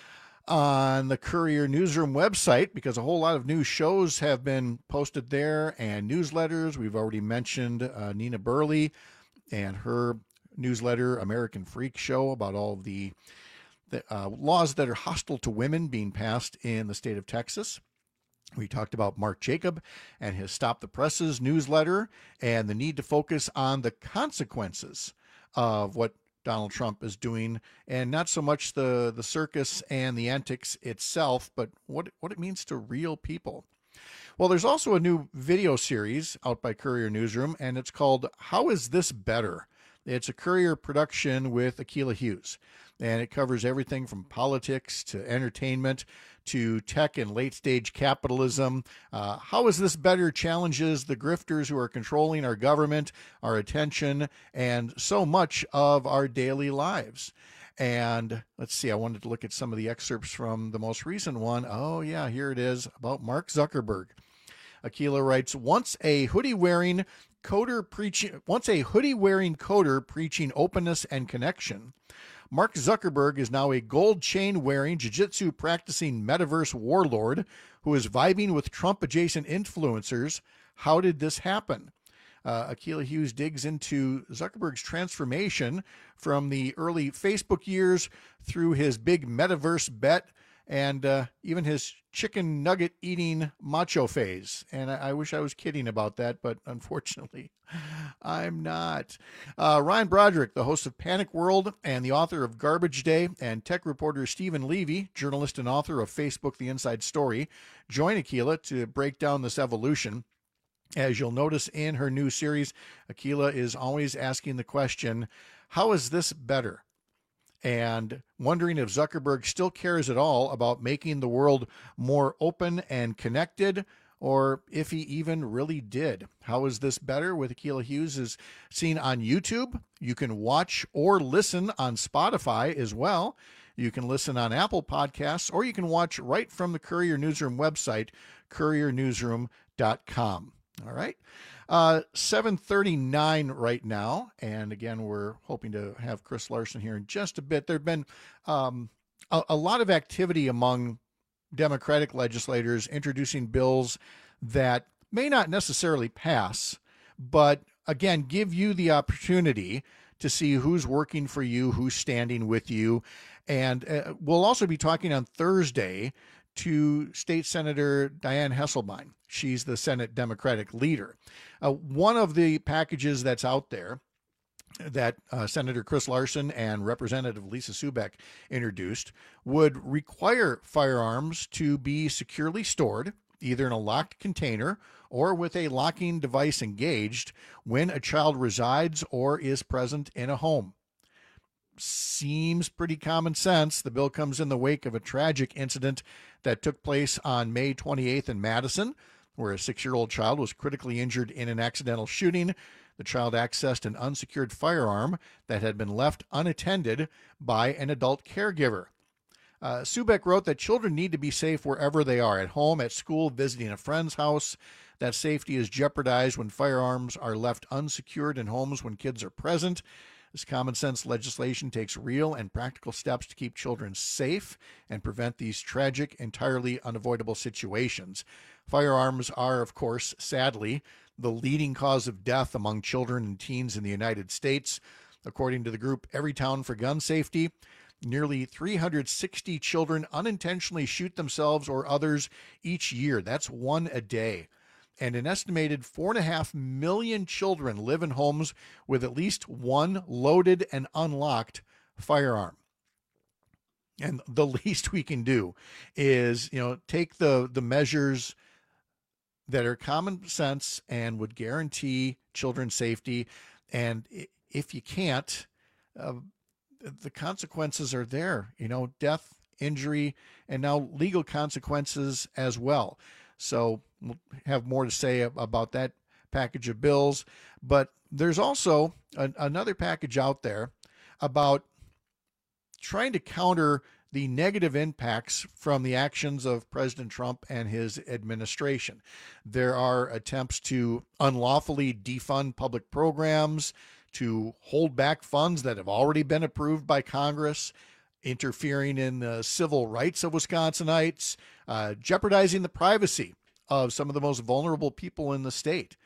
on the Courier Newsroom website, because a whole lot of new shows have been posted there and newsletters. We've already mentioned uh, Nina Burley and her newsletter, American Freak Show, about all of the, the uh, laws that are hostile to women being passed in the state of Texas. We talked about Mark Jacob and his Stop the Presses newsletter and the need to focus on the consequences of what Donald Trump is doing, and not so much the, the circus and the antics itself, but what, what it means to real people. Well, there's also a new video series out by Courier Newsroom, and it's called How Is This Better? It's a Courier production with Akilah Hughes, and it covers everything from politics to entertainment to tech and late-stage capitalism. Uh, how is this better challenges the grifters who are controlling our government, our attention, and so much of our daily lives. And let's see, I wanted to look at some of the excerpts from the most recent one. Oh, yeah, here it is, about Mark Zuckerberg. Akilah writes, once a hoodie-wearing coder preaching, once a hoodie-wearing coder preaching openness and connection, Mark Zuckerberg is now a gold chain-wearing, jiu-jitsu practicing metaverse warlord who is vibing with Trump-adjacent influencers. How did this happen? Uh, Akilah Hughes digs into Zuckerberg's transformation from the early Facebook years through his big metaverse bet and uh, even his chicken nugget eating macho phase. And I, I wish I was kidding about that, but unfortunately, I'm not. Uh, Ryan Broderick, the host of Panic World and the author of Garbage Day, and tech reporter Stephen Levy, journalist and author of Facebook The Inside Story, join Akilah to break down this evolution. As you'll notice in her new series, Akilah is always asking the question, how is this better? And wondering if Zuckerberg still cares at all about making the world more open and connected, or if he even really did. How is this better with Akilah Hughes is seen on YouTube. You can watch or listen on Spotify as well. You can listen on Apple Podcasts, or you can watch right from the Courier Newsroom website, courier newsroom dot com. All right. Uh, seven thirty-nine right now. And again, we're hoping to have Chris Larson here in just a bit. There have been um, a, a lot of activity among Democratic legislators introducing bills that may not necessarily pass, but again, give you the opportunity to see who's working for you, who's standing with you. And uh, we'll also be talking on Thursday to State Senator Dianne Hesselbein. She's the Senate Democratic leader. Uh, one of the packages that's out there that uh, Senator Chris Larson and Representative Lisa Subeck introduced would require firearms to be securely stored, either in a locked container or with a locking device engaged when a child resides or is present in a home. Seems pretty common sense. The bill comes in the wake of a tragic incident that took place on May twenty-eighth in Madison, where a six-year-old child was critically injured in an accidental shooting. The child accessed an unsecured firearm that had been left unattended by an adult caregiver. Uh, Subeck wrote that children need to be safe wherever they are, at home, at school, visiting a friend's house. That safety is jeopardized when firearms are left unsecured in homes when kids are present. This common sense legislation takes real and practical steps to keep children safe and prevent these tragic, entirely unavoidable situations. Firearms are, of course, sadly, the leading cause of death among children and teens in the United States. According to the group Everytown for Gun Safety, nearly three hundred sixty children unintentionally shoot themselves or others each year. That's one a day. And an estimated four and a half million children live in homes with at least one loaded and unlocked firearm. And the least we can do is, you know, take the, the measures that are common sense and would guarantee children's safety. And if you can't, uh, the consequences are there, you know, death, injury, and now legal consequences as well. So we'll have more to say about that package of bills. But there's also an, another package out there about trying to counter the negative impacts from the actions of President Trump and his administration. There are attempts to unlawfully defund public programs, to hold back funds that have already been approved by Congress, interfering in the civil rights of Wisconsinites, uh, jeopardizing the privacy of some of the most vulnerable people in the state.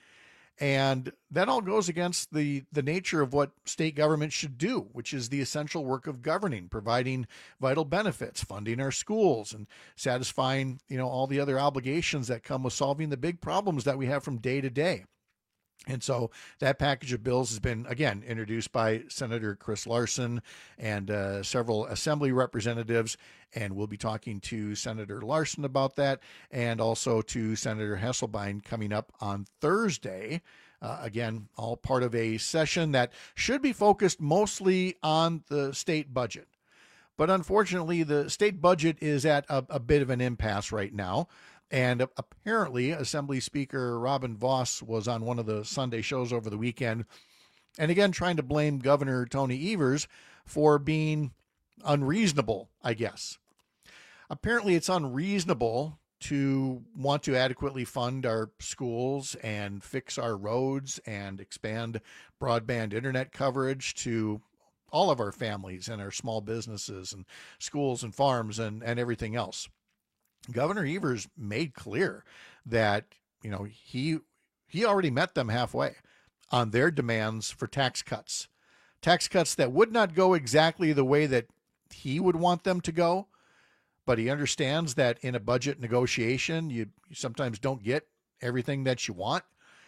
And that all goes against the, the nature of what state government should do, which is the essential work of governing, providing vital benefits, funding our schools, and satisfying, you know, all the other obligations that come with solving the big problems that we have from day to day. And so that package of bills has been, again, introduced by Senator Chris Larson and uh, several assembly representatives. And we'll be talking to Senator Larson about that, and also to Senator Hesselbein coming up on Thursday. Uh, again, all part of a session that should be focused mostly on the state budget. But unfortunately, the state budget is at a, a bit of an impasse right now. And apparently, Assembly Speaker Robin Vos was on one of the Sunday shows over the weekend, and again, trying to blame Governor Tony Evers for being unreasonable, I guess. Apparently, it's unreasonable to want to adequately fund our schools and fix our roads and expand broadband internet coverage to all of our families and our small businesses and schools and farms and, and everything else. Governor Evers made clear that, you know, he he already met them halfway on their demands for tax cuts. Tax cuts that would not go exactly the way that he would want them to go, but he understands that in a budget negotiation, you, you sometimes don't get everything that you want.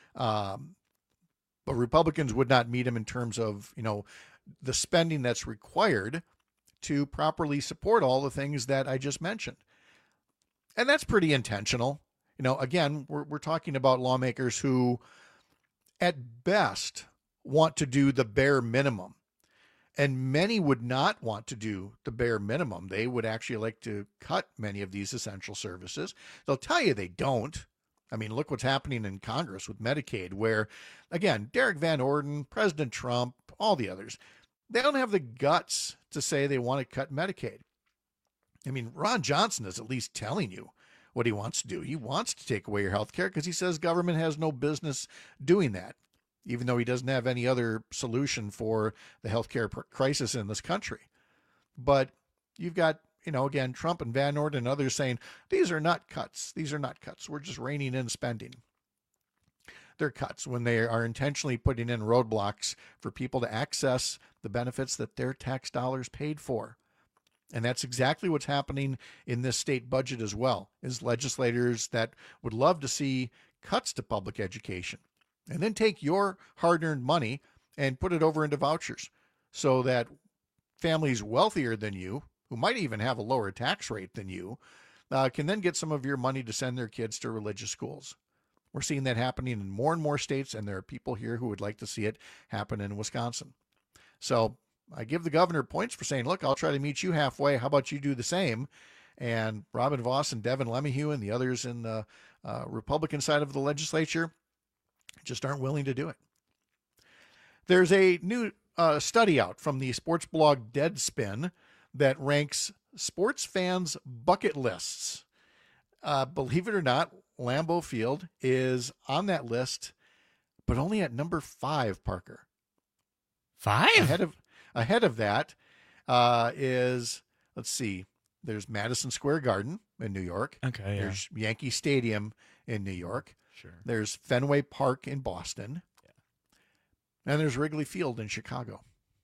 Um, but Republicans would not meet him in terms of, you know, the spending that's required to properly support all the things that I just mentioned. And that's pretty intentional. You know, again, we're we're talking about lawmakers who, at best, want to do the bare minimum. And many would not want to do the bare minimum. They would actually like to cut many of these essential services. They'll tell you they don't. I mean, look what's happening in Congress with Medicaid, where, again, Derek Van Orden, President Trump, all the others, they don't have the guts to say they want to cut Medicaid. I mean, Ron Johnson is at least telling you what he wants to do. He wants to take away your health care because he says government has no business doing that, even though he doesn't have any other solution for the healthcare crisis in this country. But you've got, you know, again, Trump and Van Orden and others saying, these are not cuts. These are not cuts. We're just reining in spending. They're cuts when they are intentionally putting in roadblocks for people to access the benefits that their tax dollars paid for. And that's exactly what's happening in this state budget as well, is legislators that would love to see cuts to public education and then take your hard-earned money and put it over into vouchers so that families wealthier than you, who might even have a lower tax rate than you, uh, can then get some of your money to send their kids to religious schools. We're seeing that happening in more and more states, and there are people here who would like to see it happen in Wisconsin. So I give the governor points for saying, look, I'll try to meet you halfway. How about you do the same? And Robin Vos and Devin LeMahieu and the others in the uh, Republican side of the legislature just aren't willing to do it. There's a new uh, study out from the sports blog Deadspin that ranks sports fans' bucket lists. Uh, believe it or not, Lambeau Field is on that list, but only at number five, Parker. Five? Ahead of ahead of that uh, is, let's see, there's Madison Square Garden in New York. Okay, yeah. There's Yankee Stadium in New York. Sure. There's Fenway Park in Boston. Yeah. And there's Wrigley Field in Chicago.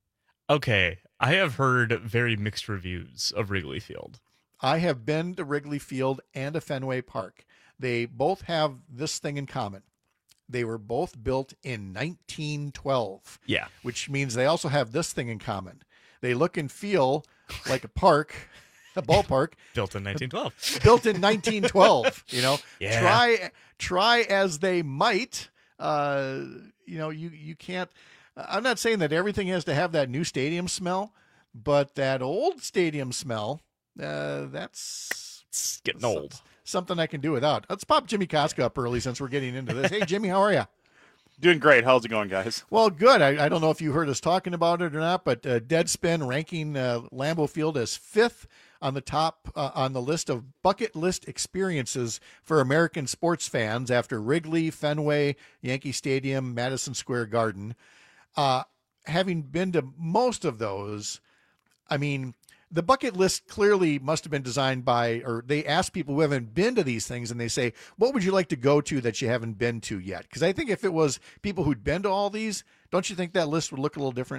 Okay, I have heard very mixed reviews of Wrigley Field. I have been to Wrigley Field and to Fenway Park. They both have this thing in common. They were both built in nineteen twelve. Yeah. Which means they also have this thing in common. They look and feel like a park, a ballpark. Built in nineteen twelve. Built in nineteen twelve, you know. Yeah. Try try as they might, uh, you know, you, you can't. I'm not saying that everything has to have that new stadium smell, but that old stadium smell, uh, that's it's getting old. Something I can do without. Let's pop Jimmy Koska up early since we're getting into this. Hey, Jimmy, how are you? Doing great. How's it going, guys? Well, good. I, I don't know if you heard us talking about it or not, but uh, Deadspin ranking uh, Lambeau Field as fifth on the top uh, on the list of bucket list experiences for American sports fans after Wrigley, Fenway, Yankee Stadium, Madison Square Garden. Uh, having been to most of those, I mean, the bucket list clearly must have been designed by, or they ask people who haven't been to these things and they say, what would you like to go to that you haven't been to yet? Because I think if it was people who'd been to all these, don't you think that list would look a little different?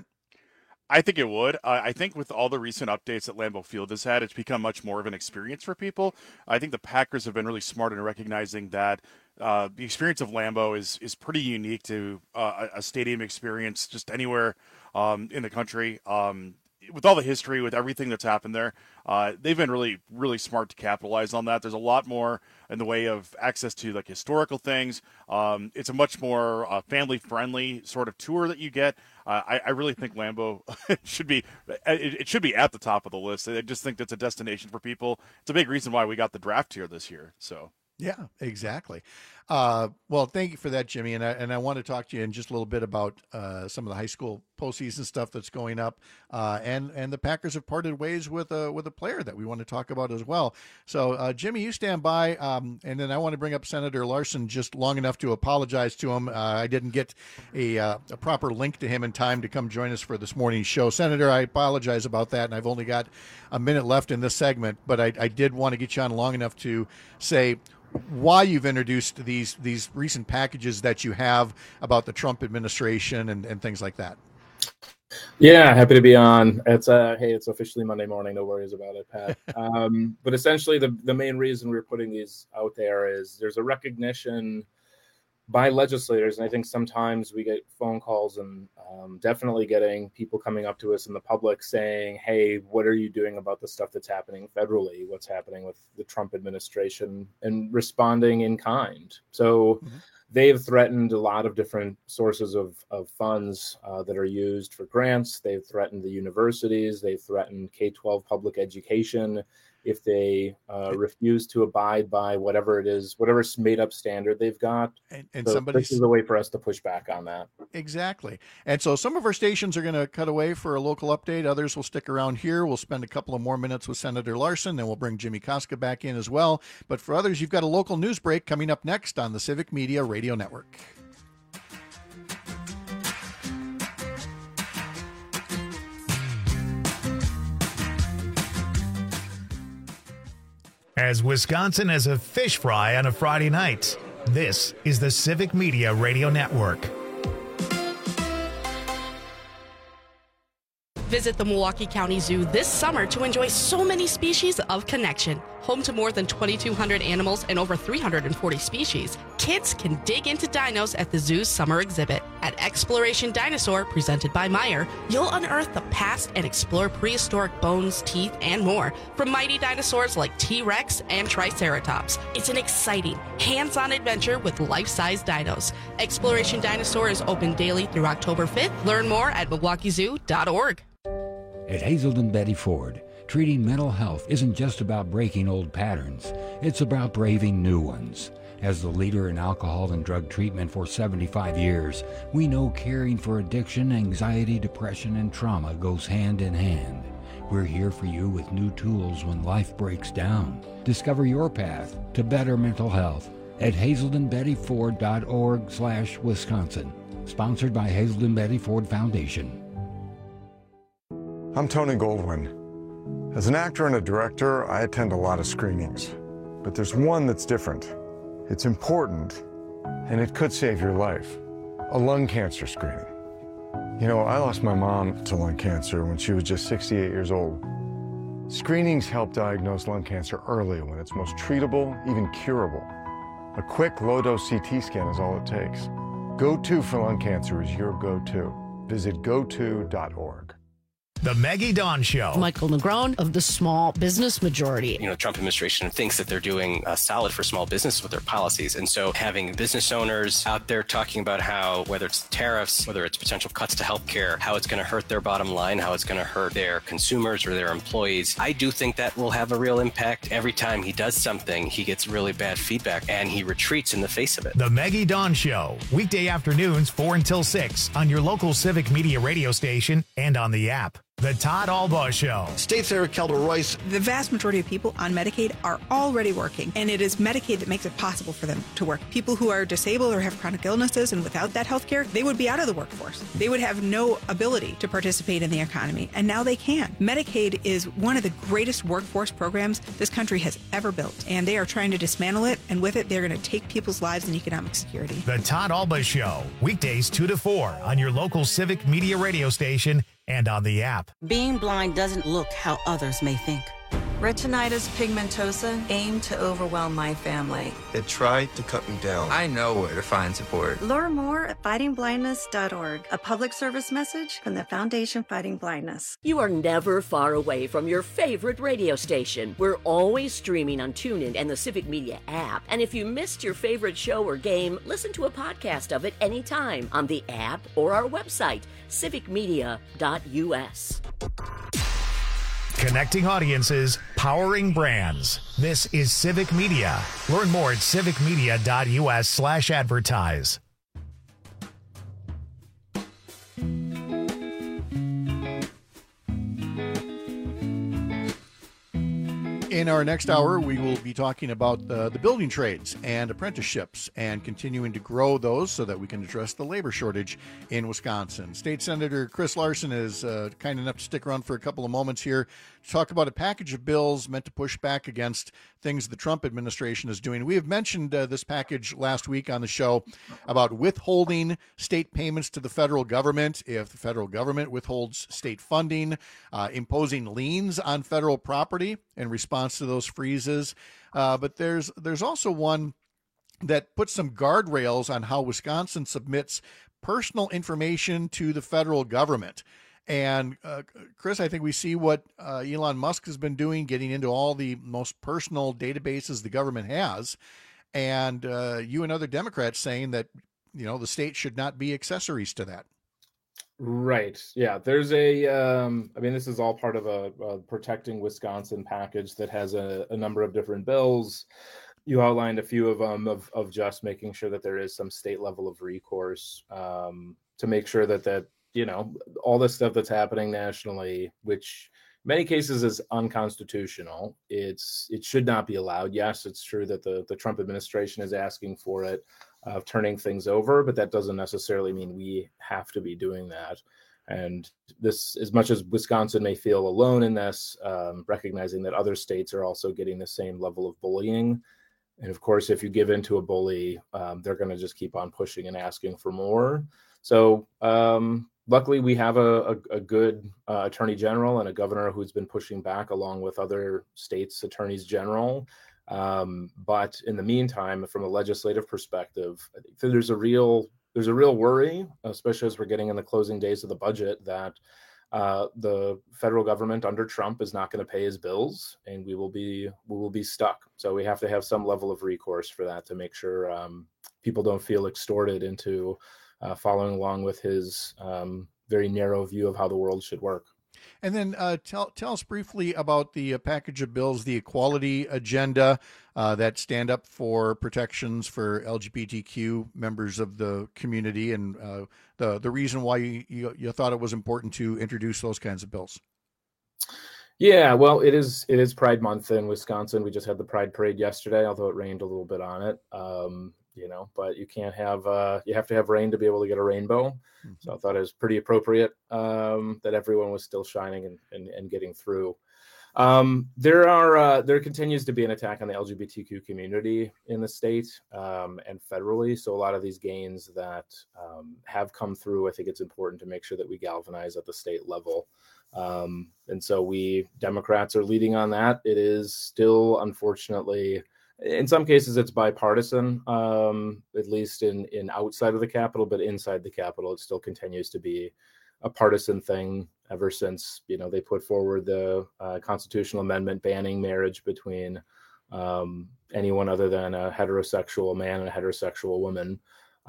I think it would. Uh, I think with all the recent updates that Lambeau Field has had, it's become much more of an experience for people. I think the Packers have been really smart in recognizing that uh, the experience of Lambeau is is pretty unique to uh, a stadium experience just anywhere um, in the country. Um, with all the history, with everything that's happened there, uh, they've been really, really smart to capitalize on that. There's a lot more in the way of access to like historical things. Um, it's a much more uh, family-friendly sort of tour that you get. Uh, I, I really think Lambeau should be it, it should be at the top of the list. I just think that's a destination for people. It's a big reason why we got the draft here this year. So. Yeah, exactly. Uh, well, thank you for that, Jimmy. And I, and I want to talk to you in just a little bit about uh, some of the high school postseason stuff that's going up. Uh, and, and the Packers have parted ways with a, with a player that we want to talk about as well. So, uh, Jimmy, you stand by. Um, and then I want to bring up Senator Larson just long enough to apologize to him. Uh, I didn't get a, uh, a proper link to him in time to come join us for this morning's show. Senator, I apologize about that. And I've only got a minute left in this segment, but I, I did want to get you on long enough to say why you've introduced these these recent packages that you have about the Trump administration and, and things like that. Yeah, happy to be on. It's uh, hey, it's officially Monday morning. No worries about it, Pat. um, but essentially, the the main reason we're putting these out there is there's a recognition by legislators, and I think sometimes we get phone calls and um, definitely getting people coming up to us in the public saying, hey, what are you doing about the stuff that's happening federally? What's happening with the Trump administration? And responding in kind. So mm-hmm. they've threatened a lot of different sources of, of funds uh, that are used for grants. They've threatened the universities. They've threatened K twelve public education. if they uh, refuse to abide by whatever it is, whatever made up standard they've got. And, and so somebody's this is a way for us to push back on that. Exactly. And so some of our stations are going to cut away for a local update. Others will stick around here. We'll spend a couple of more minutes with Senator Larson, then we'll bring Jimmy Koska back in as well. But for others, you've got a local news break coming up next on the Civic Media Radio Network. As Wisconsin as a fish fry on a Friday night, this is the Civic Media Radio Network. Visit the Milwaukee County Zoo this summer to enjoy so many species of connection. Home to more than twenty-two hundred animals and over three hundred forty species, kids can dig into dinos at the zoo's summer exhibit. At Exploration Dinosaur, presented by Meyer, you'll unearth the past and explore prehistoric bones, teeth, and more from mighty dinosaurs like T-Rex and Triceratops. It's an exciting, hands-on adventure with life-size dinos. Exploration Dinosaur is open daily through October fifth. Learn more at milwaukee zoo dot org. At Hazelden Betty Ford, treating mental health isn't just about breaking old patterns, it's about braving new ones. As the leader in alcohol and drug treatment for seventy-five years, we know caring for addiction, anxiety, depression, and trauma goes hand in hand. We're here for you with new tools when life breaks down. Discover your path to better mental health at hazelden betty ford dot org slash Wisconsin. Sponsored by Hazelden Betty Ford Foundation. I'm Tony Goldwyn. As an actor and a director, I attend a lot of screenings. But there's one that's different. It's important, and it could save your life. A lung cancer screening. You know, I lost my mom to lung cancer when she was just sixty-eight years old. Screenings help diagnose lung cancer early when it's most treatable, even curable. A quick low-dose C T scan is all it takes. Go-To for lung cancer is your go-to. Visit go to dot org. The Maggie Dawn Show. Michael Negron of the Small Business Majority. You know, the Trump administration thinks that they're doing uh, solid for small business with their policies. And so having business owners out there talking about how, whether it's tariffs, whether it's potential cuts to healthcare, how it's going to hurt their bottom line, how it's going to hurt their consumers or their employees, I do think that will have a real impact. Every time he does something, he gets really bad feedback and he retreats in the face of it. The Maggie Dawn Show. Weekday afternoons, four until six on your local Civic Media radio station and on the app. The Todd Albaugh Show. States Senator Kelda Royce. The vast majority of people on Medicaid are already working, and it is Medicaid that makes it possible for them to work. People who are disabled or have chronic illnesses and without that health care, they would be out of the workforce. They would have no ability to participate in the economy, and now they can. Medicaid is one of the greatest workforce programs this country has ever built, and they are trying to dismantle it, and with it, they're going to take people's lives and economic security. The Todd Albaugh Show. Weekdays two to four on your local Civic Media radio station and on the app. Being blind doesn't look how others may think. Retinitis pigmentosa aimed to overwhelm my family. It tried to cut me down. I know where to find support. Learn more at fighting blindness dot org, a public service message from the Foundation Fighting Blindness. You are never far away from your favorite radio station. We're always streaming on TuneIn and the Civic Media app. And if you missed your favorite show or game, listen to a podcast of it anytime on the app or our website, civic media dot u s. Connecting audiences, powering brands. This is Civic Media. Learn more at civic media dot u s slash advertise. In our next hour, we will be talking about uh, the building trades and apprenticeships and continuing to grow those so that we can address the labor shortage in Wisconsin. State Senator Chris Larson is uh, kind enough to stick around for a couple of moments here to talk about a package of bills meant to push back against things the Trump administration is doing. We have mentioned uh, this package last week on the show about withholding state payments to the federal government if the federal government withholds state funding, uh, imposing liens on federal property in response to those freezes. Uh, but there's there's also one that puts some guardrails on how Wisconsin submits personal information to the federal government. And uh, Chris, I think we see what uh, Elon Musk has been doing, getting into all the most personal databases the government has. And uh, you and other Democrats saying that, you know, the state should not be accessories to that. Right. Yeah. There's a, um, I mean, this is all part of a, a Protecting Wisconsin package that has a, a number of different bills. You outlined a few of them of, of just making sure that there is some state level of recourse um, to make sure that, that, you know, all this stuff that's happening nationally, which in many cases is unconstitutional. It's, it should not be allowed. Yes, it's true that the, the Trump administration is asking for it, of turning things over, but that doesn't necessarily mean we have to be doing that. And this, as much as Wisconsin may feel alone in this, um, recognizing that other states are also getting the same level of bullying. And of course, if you give in to a bully, um, they're going to just keep on pushing and asking for more. So um, luckily, we have a, a, a good uh, attorney general and a governor who's been pushing back along with other states' attorneys general. Um, but in the meantime, from a legislative perspective, I think there's a real there's a real worry, especially as we're getting in the closing days of the budget, that uh, the federal government under Trump is not going to pay his bills, and we will be we will be stuck. So we have to have some level of recourse for that to make sure um, people don't feel extorted into uh, following along with his um, very narrow view of how the world should work. And then uh, tell tell us briefly about the uh, package of bills, the equality agenda uh, that stand up for protections for L G B T Q members of the community, and uh, the the reason why you, you you thought it was important to introduce those kinds of bills. Yeah, well, it is it is Pride Month in Wisconsin. We just had the Pride Parade yesterday, although it rained a little bit on it. Um, you know, but you can't have uh, you have to have rain to be able to get a rainbow. Mm-hmm. So I thought it was pretty appropriate um, that everyone was still shining and, and, and getting through. Um, there are uh, there continues to be an attack on the L G B T Q community in the state um, and federally. So a lot of these gains that um, have come through, I think it's important to make sure that we galvanize at the state level. Um, and so we Democrats are leading on that. It is still, unfortunately, in some cases it's bipartisan, um, at least in, in outside of the Capitol, but inside the Capitol, it still continues to be a partisan thing ever since, you know, they put forward the uh, constitutional amendment banning marriage between um, anyone other than a heterosexual man and a heterosexual woman,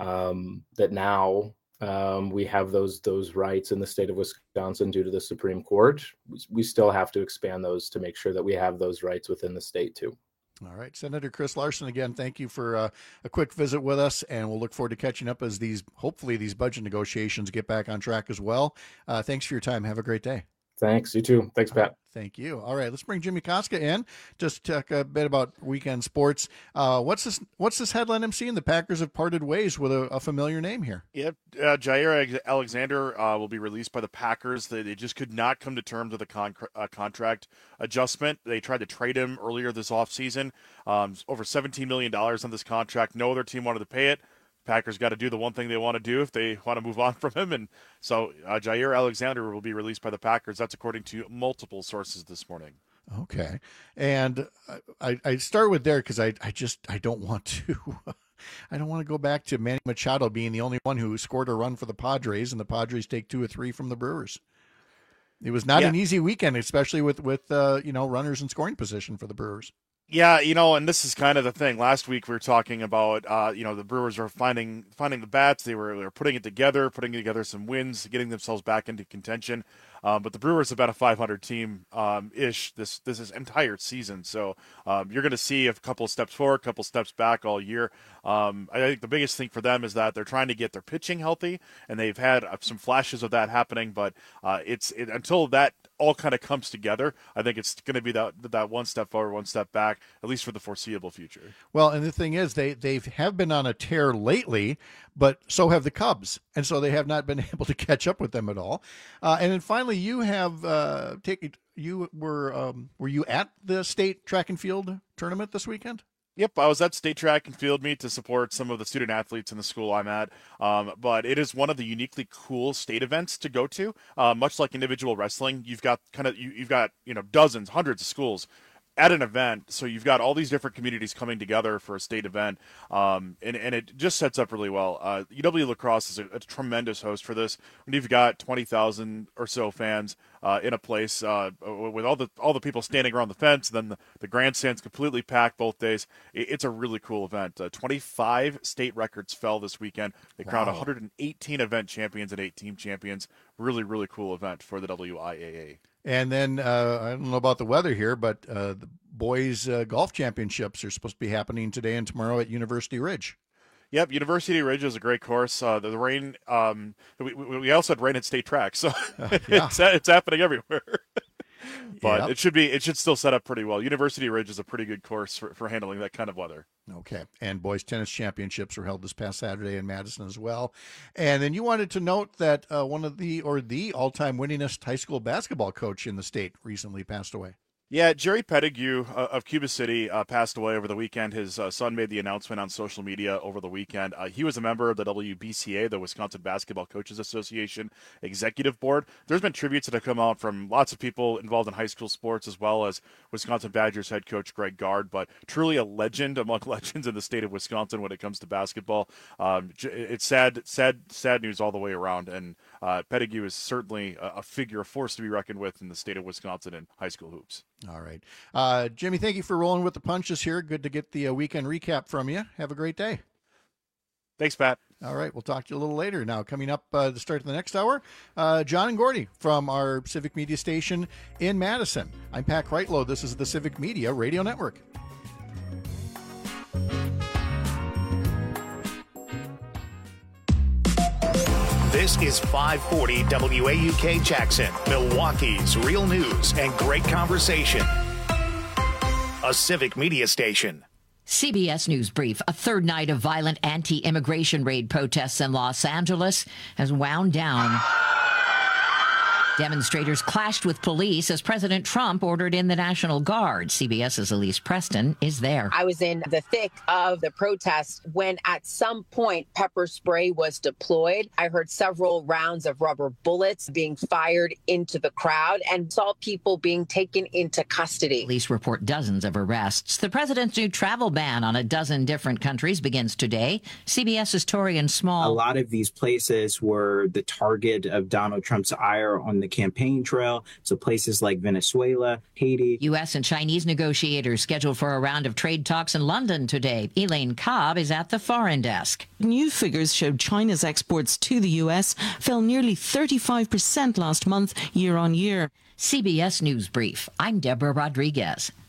um, that now um, we have those those rights in the state of Wisconsin due to the Supreme Court. We, we still have to expand those to make sure that we have those rights within the state too. All right, Senator Chris Larson, again, thank you for uh, a quick visit with us, and we'll look forward to catching up as these, hopefully these budget negotiations get back on track as well. Uh, thanks for your time. Have a great day. Thanks. You too. Thanks, Pat. Thank you. All right, let's bring Jimmy Koska in. Just talk a bit about weekend sports. Uh, what's this? What's this headline I'm seeing? The Packers have parted ways with a, a familiar name here. Yep, uh, Jair Alexander uh, will be released by the Packers. They, they just could not come to terms with a con- uh, contract adjustment. They tried to trade him earlier this offseason. Um, over seventeen million dollars on this contract. No other team wanted to pay it. Packers got to do the one thing they want to do if they want to move on from him. And so uh, Jair Alexander will be released by the Packers. That's according to multiple sources this morning. Okay. And I, I start with there because I, I just, I don't want to, I don't want to go back to Manny Machado being the only one who scored a run for the Padres, and the Padres take two or three from the Brewers. It was not yeah. an easy weekend, especially with, with uh, you know, runners in scoring position for the Brewers. Yeah, you know, and this is kind of the thing. Last week we were talking about, uh, you know, the Brewers were finding finding the bats. They were, they were putting it together, putting together some wins, getting themselves back into contention. Um, but the Brewers have been a five hundred team um, ish this this is entire season. So um, you're going to see a couple of steps forward, a couple of steps back all year. Um, I think the biggest thing for them is that they're trying to get their pitching healthy, and they've had uh, some flashes of that happening. But uh, it's it, until that all kind of comes together, I think it's going to be that that one step forward, one step back, at least for the foreseeable future. Well, and the thing is, they they have been on a tear lately, but so have the Cubs, and so they have not been able to catch up with them at all. Uh, and then finally, you have uh, taken you were um, were you at the state track and field tournament this weekend? Yep, I was at state track and field meet to support some of the student athletes in the school I'm at. Um, but it is one of the uniquely cool state events to go to. Uh, much like individual wrestling, you've got kind of you, you've got you know dozens, hundreds of schools. at an event. So you've got all these different communities coming together for a state event, um, and, and it just sets up really well. Uh, U W La Crosse is a, a tremendous host for this. When you've got twenty thousand or so fans uh, in a place uh, with all the all the people standing around the fence, then the, the grandstand's completely packed both days. It, it's a really cool event. Uh, twenty-five state records fell this weekend. They crowned Wow. one hundred eighteen event champions and eight team champions. Really, really cool event for the W I A A. And then uh, I don't know about the weather here, but uh, the boys' uh, golf championships are supposed to be happening today and tomorrow at University Ridge. Yep, University Ridge is a great course. Uh, the, the rain, um, we, we also had rain at state tracks, so Uh, yeah. it's, it's happening everywhere. But Yep. it should be it should still set up pretty well. University Ridge is a pretty good course for, for handling that kind of weather. Okay. And boys tennis championships were held this past Saturday in Madison as well. And then you wanted to note that uh, one of the, or the all-time winningest high school basketball coach in the state recently passed away. Yeah, Jerry Pettigrew uh, of Cuba City uh, passed away over the weekend. His uh, son made the announcement on social media over the weekend. Uh, he was a member of the W B C A, the Wisconsin Basketball Coaches Association Executive Board. There's been tributes that have come out from lots of people involved in high school sports, as well as Wisconsin Badgers head coach Greg Gard, but truly a legend among legends in the state of Wisconsin when it comes to basketball. Um, it's sad, sad, sad news all the way around, and uh, Pettigrew is certainly a, a figure, a force to be reckoned with in the state of Wisconsin in high school hoops. All right. Uh, Jimmy, thank you for rolling with the punches here. Good to get the uh, weekend recap from you. Have a great day. Thanks, Pat. All right. We'll talk to you a little later. Now, coming up uh, the start of the next hour, uh, John and Gordy from our Civic Media station in Madison. I'm Pat Kreitlow. This is the Civic Media Radio Network. This is five forty W A U K Jackson, Milwaukee's real news and great conversation. A Civic Media station. C B S News Brief. A third night of violent anti-immigration raid protests in Los Angeles has wound down. Demonstrators clashed with police as President Trump ordered in the National Guard. CBS's Elise Preston is there. I was in the thick of the protests when at some point pepper spray was deployed. I heard several rounds of rubber bullets being fired into the crowd and saw people being taken into custody. Police report dozens of arrests. The president's new travel ban on a dozen different countries begins today. CBS's Torian Small. A lot of these places were the target of Donald Trump's ire on the campaign trail. So places like Venezuela, Haiti. U S and Chinese negotiators scheduled for a round of trade talks in London today. Elaine Cobb is at the foreign desk. New figures showed China's exports to the U S fell nearly thirty-five percent last month, year on year. C B S News Brief. I'm Deborah Rodriguez.